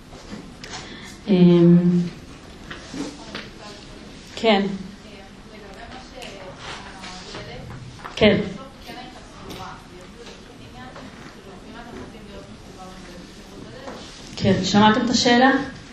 כן. כן. כן, שמעתם את השאלה?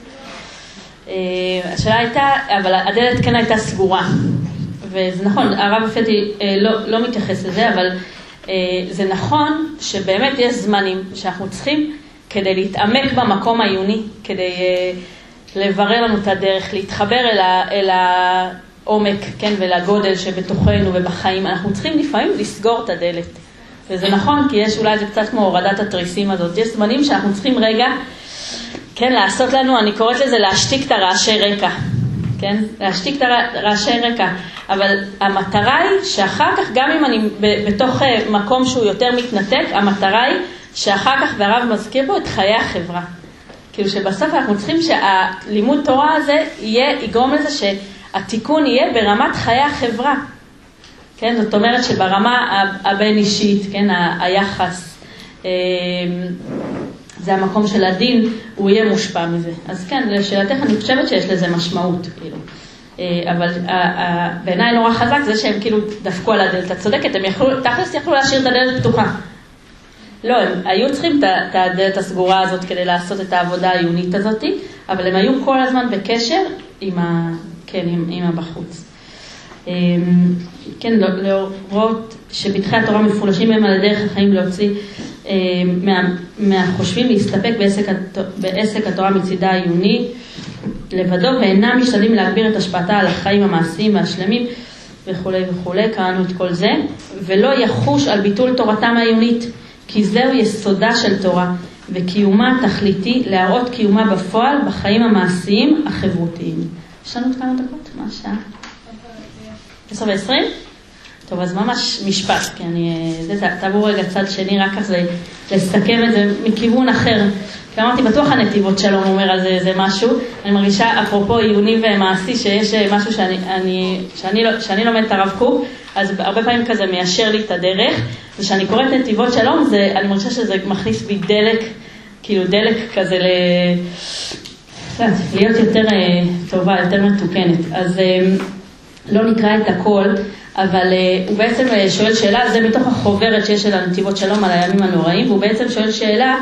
השאלה הייתה, אבל הדלת כן הייתה סגורה. וזה נכון, הרב אפתי לא, לא מתייחס לזה, אבל זה נכון שבאמת יש זמנים שאנחנו צריכים כדי להתעמק במקום העיוני, כדי לברר לנו את הדרך, להתחבר אל, ה, אל העומק, כן, ולגודל שבתוכנו ובחיים. אנחנו צריכים לפעמים לסגור את הדלת. וזה נכון, כי יש אולי זה קצת כמו הורדת התריסים הזאת. יש זמנים שאנחנו צריכים רגע, כן, לעשות לנו, אני קוראת לזה להשתיק את הרעשי רקע. כן? להשתיק את הרעשי רקע. אבל המטרה היא שאחר כך, גם אם אני בתוך מקום שהוא יותר מתנתק, המטרה היא שאחר כך, והרב מזכיר פה את חיי החברה. כאילו שבסוף אנחנו צריכים שהלימוד תורה הזה יהיה, יגרום לזה שהתיקון יהיה ברמת חיי החברה. כן? זאת אומרת שברמה הבין אישית, כן? ה- היחס, זה המקום של הדין, הוא יהיה מושפע מזה. אז כן, לשאלתך אני חושבת שיש לזה משמעות, כאילו. אבל בעיניי נורא חזק זה שהם כאילו דפקו על הדלת. את צודקת, הם יכלו, תכלס יכלו להשאיר את הדלת פתוחה. לא, הם היו צריכים את הדלת הסגורה הזאת כדי לעשות את העבודה העיונית הזאת, אבל הם היו כל הזמן בקשר עם ה... כן, עם, עם הבחוץ. כן, להורות שבתחי התורה מפולשים בהם על הדרך החיים להוציא מה, מהחושבים להסתפק בעסק, בעסק התורה מצידה העיוני לבדו, ואינם משתדלים להגביר את השפעתה על החיים המעשיים והשלמים וכו' וכו'. קראנו את כל זה, ולא יחוש על ביטול תורתם העיונית, כי זהו יסודה של תורה, וקיומה תכליתי להראות קיומה בפועל בחיים המעשיים החברותיים. יש לנו כמה דקות? מה השעה? עשר ועשרים? טוב, אז ממש משפט, כי אני, זה, תעבור רגע צד שני, רק כזה לסכם את זה מכיוון אחר. כי אמרתי, בטוח הנתיבות שלום אומר על זה, זה משהו. אני מרגישה, אפרופו עיוני ומעשי, שיש משהו שאני, אני, שאני, שאני לומד את הרב קוק, אז הרבה פעמים כזה מיישר לי את הדרך, ושאני קוראת נתיבות שלום, זה, אני מרגישה שזה מכניס בי דלק, כאילו דלק כזה ל... להיות יותר טובה, יותר מתוקנת. אז לא נקרא את הכל, אבל הוא בעצם שואל שאלה, זה מתוך החוברת שיש של הנתיבות שלום על הימים הנוראים, והוא בעצם שואל שאלה,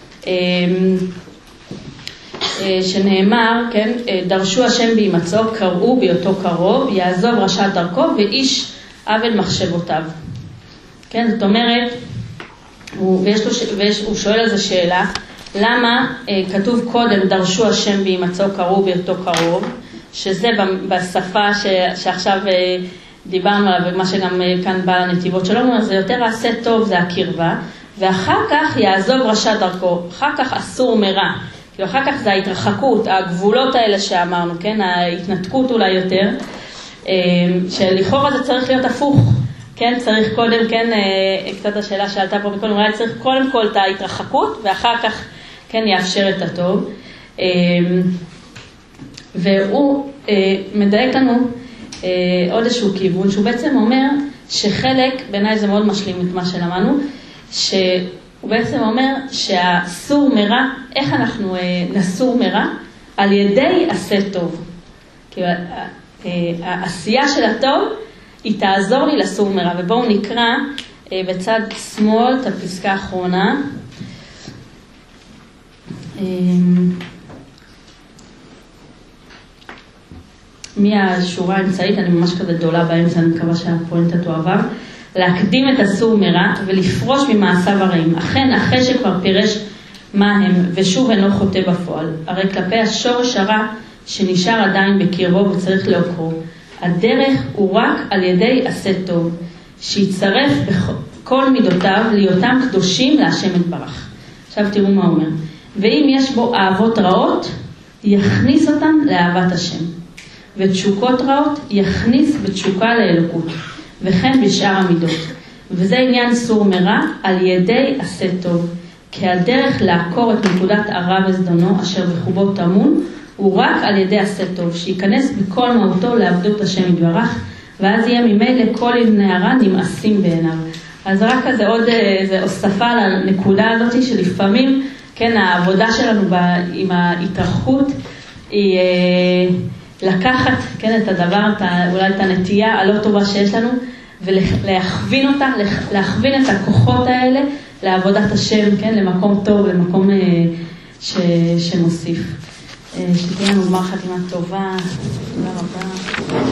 שנאמר, כן, דרשו השם בהימצאו, קראו בהיותו קרוב, יעזוב רשע דרכו ואיש עוול מחשבותיו. כן, זאת אומרת, הוא, ויש לו, ויש, הוא שואל על זה שאלה, למה אה, כתוב קודם דרשו השם בהימצאו, קראו בהיותו קרוב, שזה בשפה ש, שעכשיו אה, דיברנו עליו, ומה שגם אה, כאן בא לנתיבות שלו, אומר, זה יותר עשה טוב, זה הקרבה, ואחר כך יעזוב רשע דרכו, אחר כך אסור מרע, כאילו אחר כך זה ההתרחקות, הגבולות האלה שאמרנו, כן, ההתנתקות אולי יותר, אה, שלכאורה זה צריך להיות הפוך, כן, צריך קודם, כן, אה, קצת השאלה שעלתה פה מקודם, אולי צריך קודם כל את ההתרחקות, ואחר כך כן יאפשר את הטוב. אה, והוא אה, מדייק לנו אה, עוד איזשהו כיוון, שהוא בעצם אומר שחלק, בעיניי זה מאוד משלים את מה שלמדנו, שהוא בעצם אומר שהסור מרע, איך אנחנו אה, נסור מרע? על ידי עשה טוב. כי אה, אה, העשייה של הטוב, היא תעזור לי לסור מרע. ובואו נקרא אה, בצד שמאל את הפסקה האחרונה. אה, מהשורה האמצעית, אני ממש כזה גדולה באמצע, אני מקווה שהפואנטה תועבר. להקדים את הסור מרע ולפרוש ממעשיו הרעים. אכן, אחרי שכבר פירש מה הם ושוב אינו חוטא בפועל. הרי כלפי השורש הרע שנשאר עדיין בקרבו וצריך לעוקרו. הדרך הוא רק על ידי עשה טוב, שיצרף בכל מידותיו להיותם קדושים להשם יתברך. עכשיו תראו מה הוא אומר. ואם יש בו אהבות רעות, יכניס אותן לאהבת השם. ותשוקות רעות, יכניס בתשוקה לאלוקות. וכן בשאר המידות. וזה עניין סור מרע על ידי עשה טוב. כי הדרך לעקור את נקודת הרע וזדונו אשר בחובו טמון, הוא רק על ידי עשה טוב, שיכנס בכל מהותו לעבדות השם יתברך, ואז יהיה ממילא כל בני הרע נמאסים בעיניו. אז רק כזה עוד איזה הוספה לנקודה הזאת, שלפעמים, כן, העבודה שלנו בה, עם ההתרחקות, היא אה, לקחת, כן, את הדבר, את, אולי את הנטייה הלא טובה שיש לנו, ולהכווין אותה, להכווין את הכוחות האלה, לעבודת השם, כן, למקום טוב, למקום אה, ש, שמוסיף. שתהיה לנו גמר חתימה טובה, תודה רבה.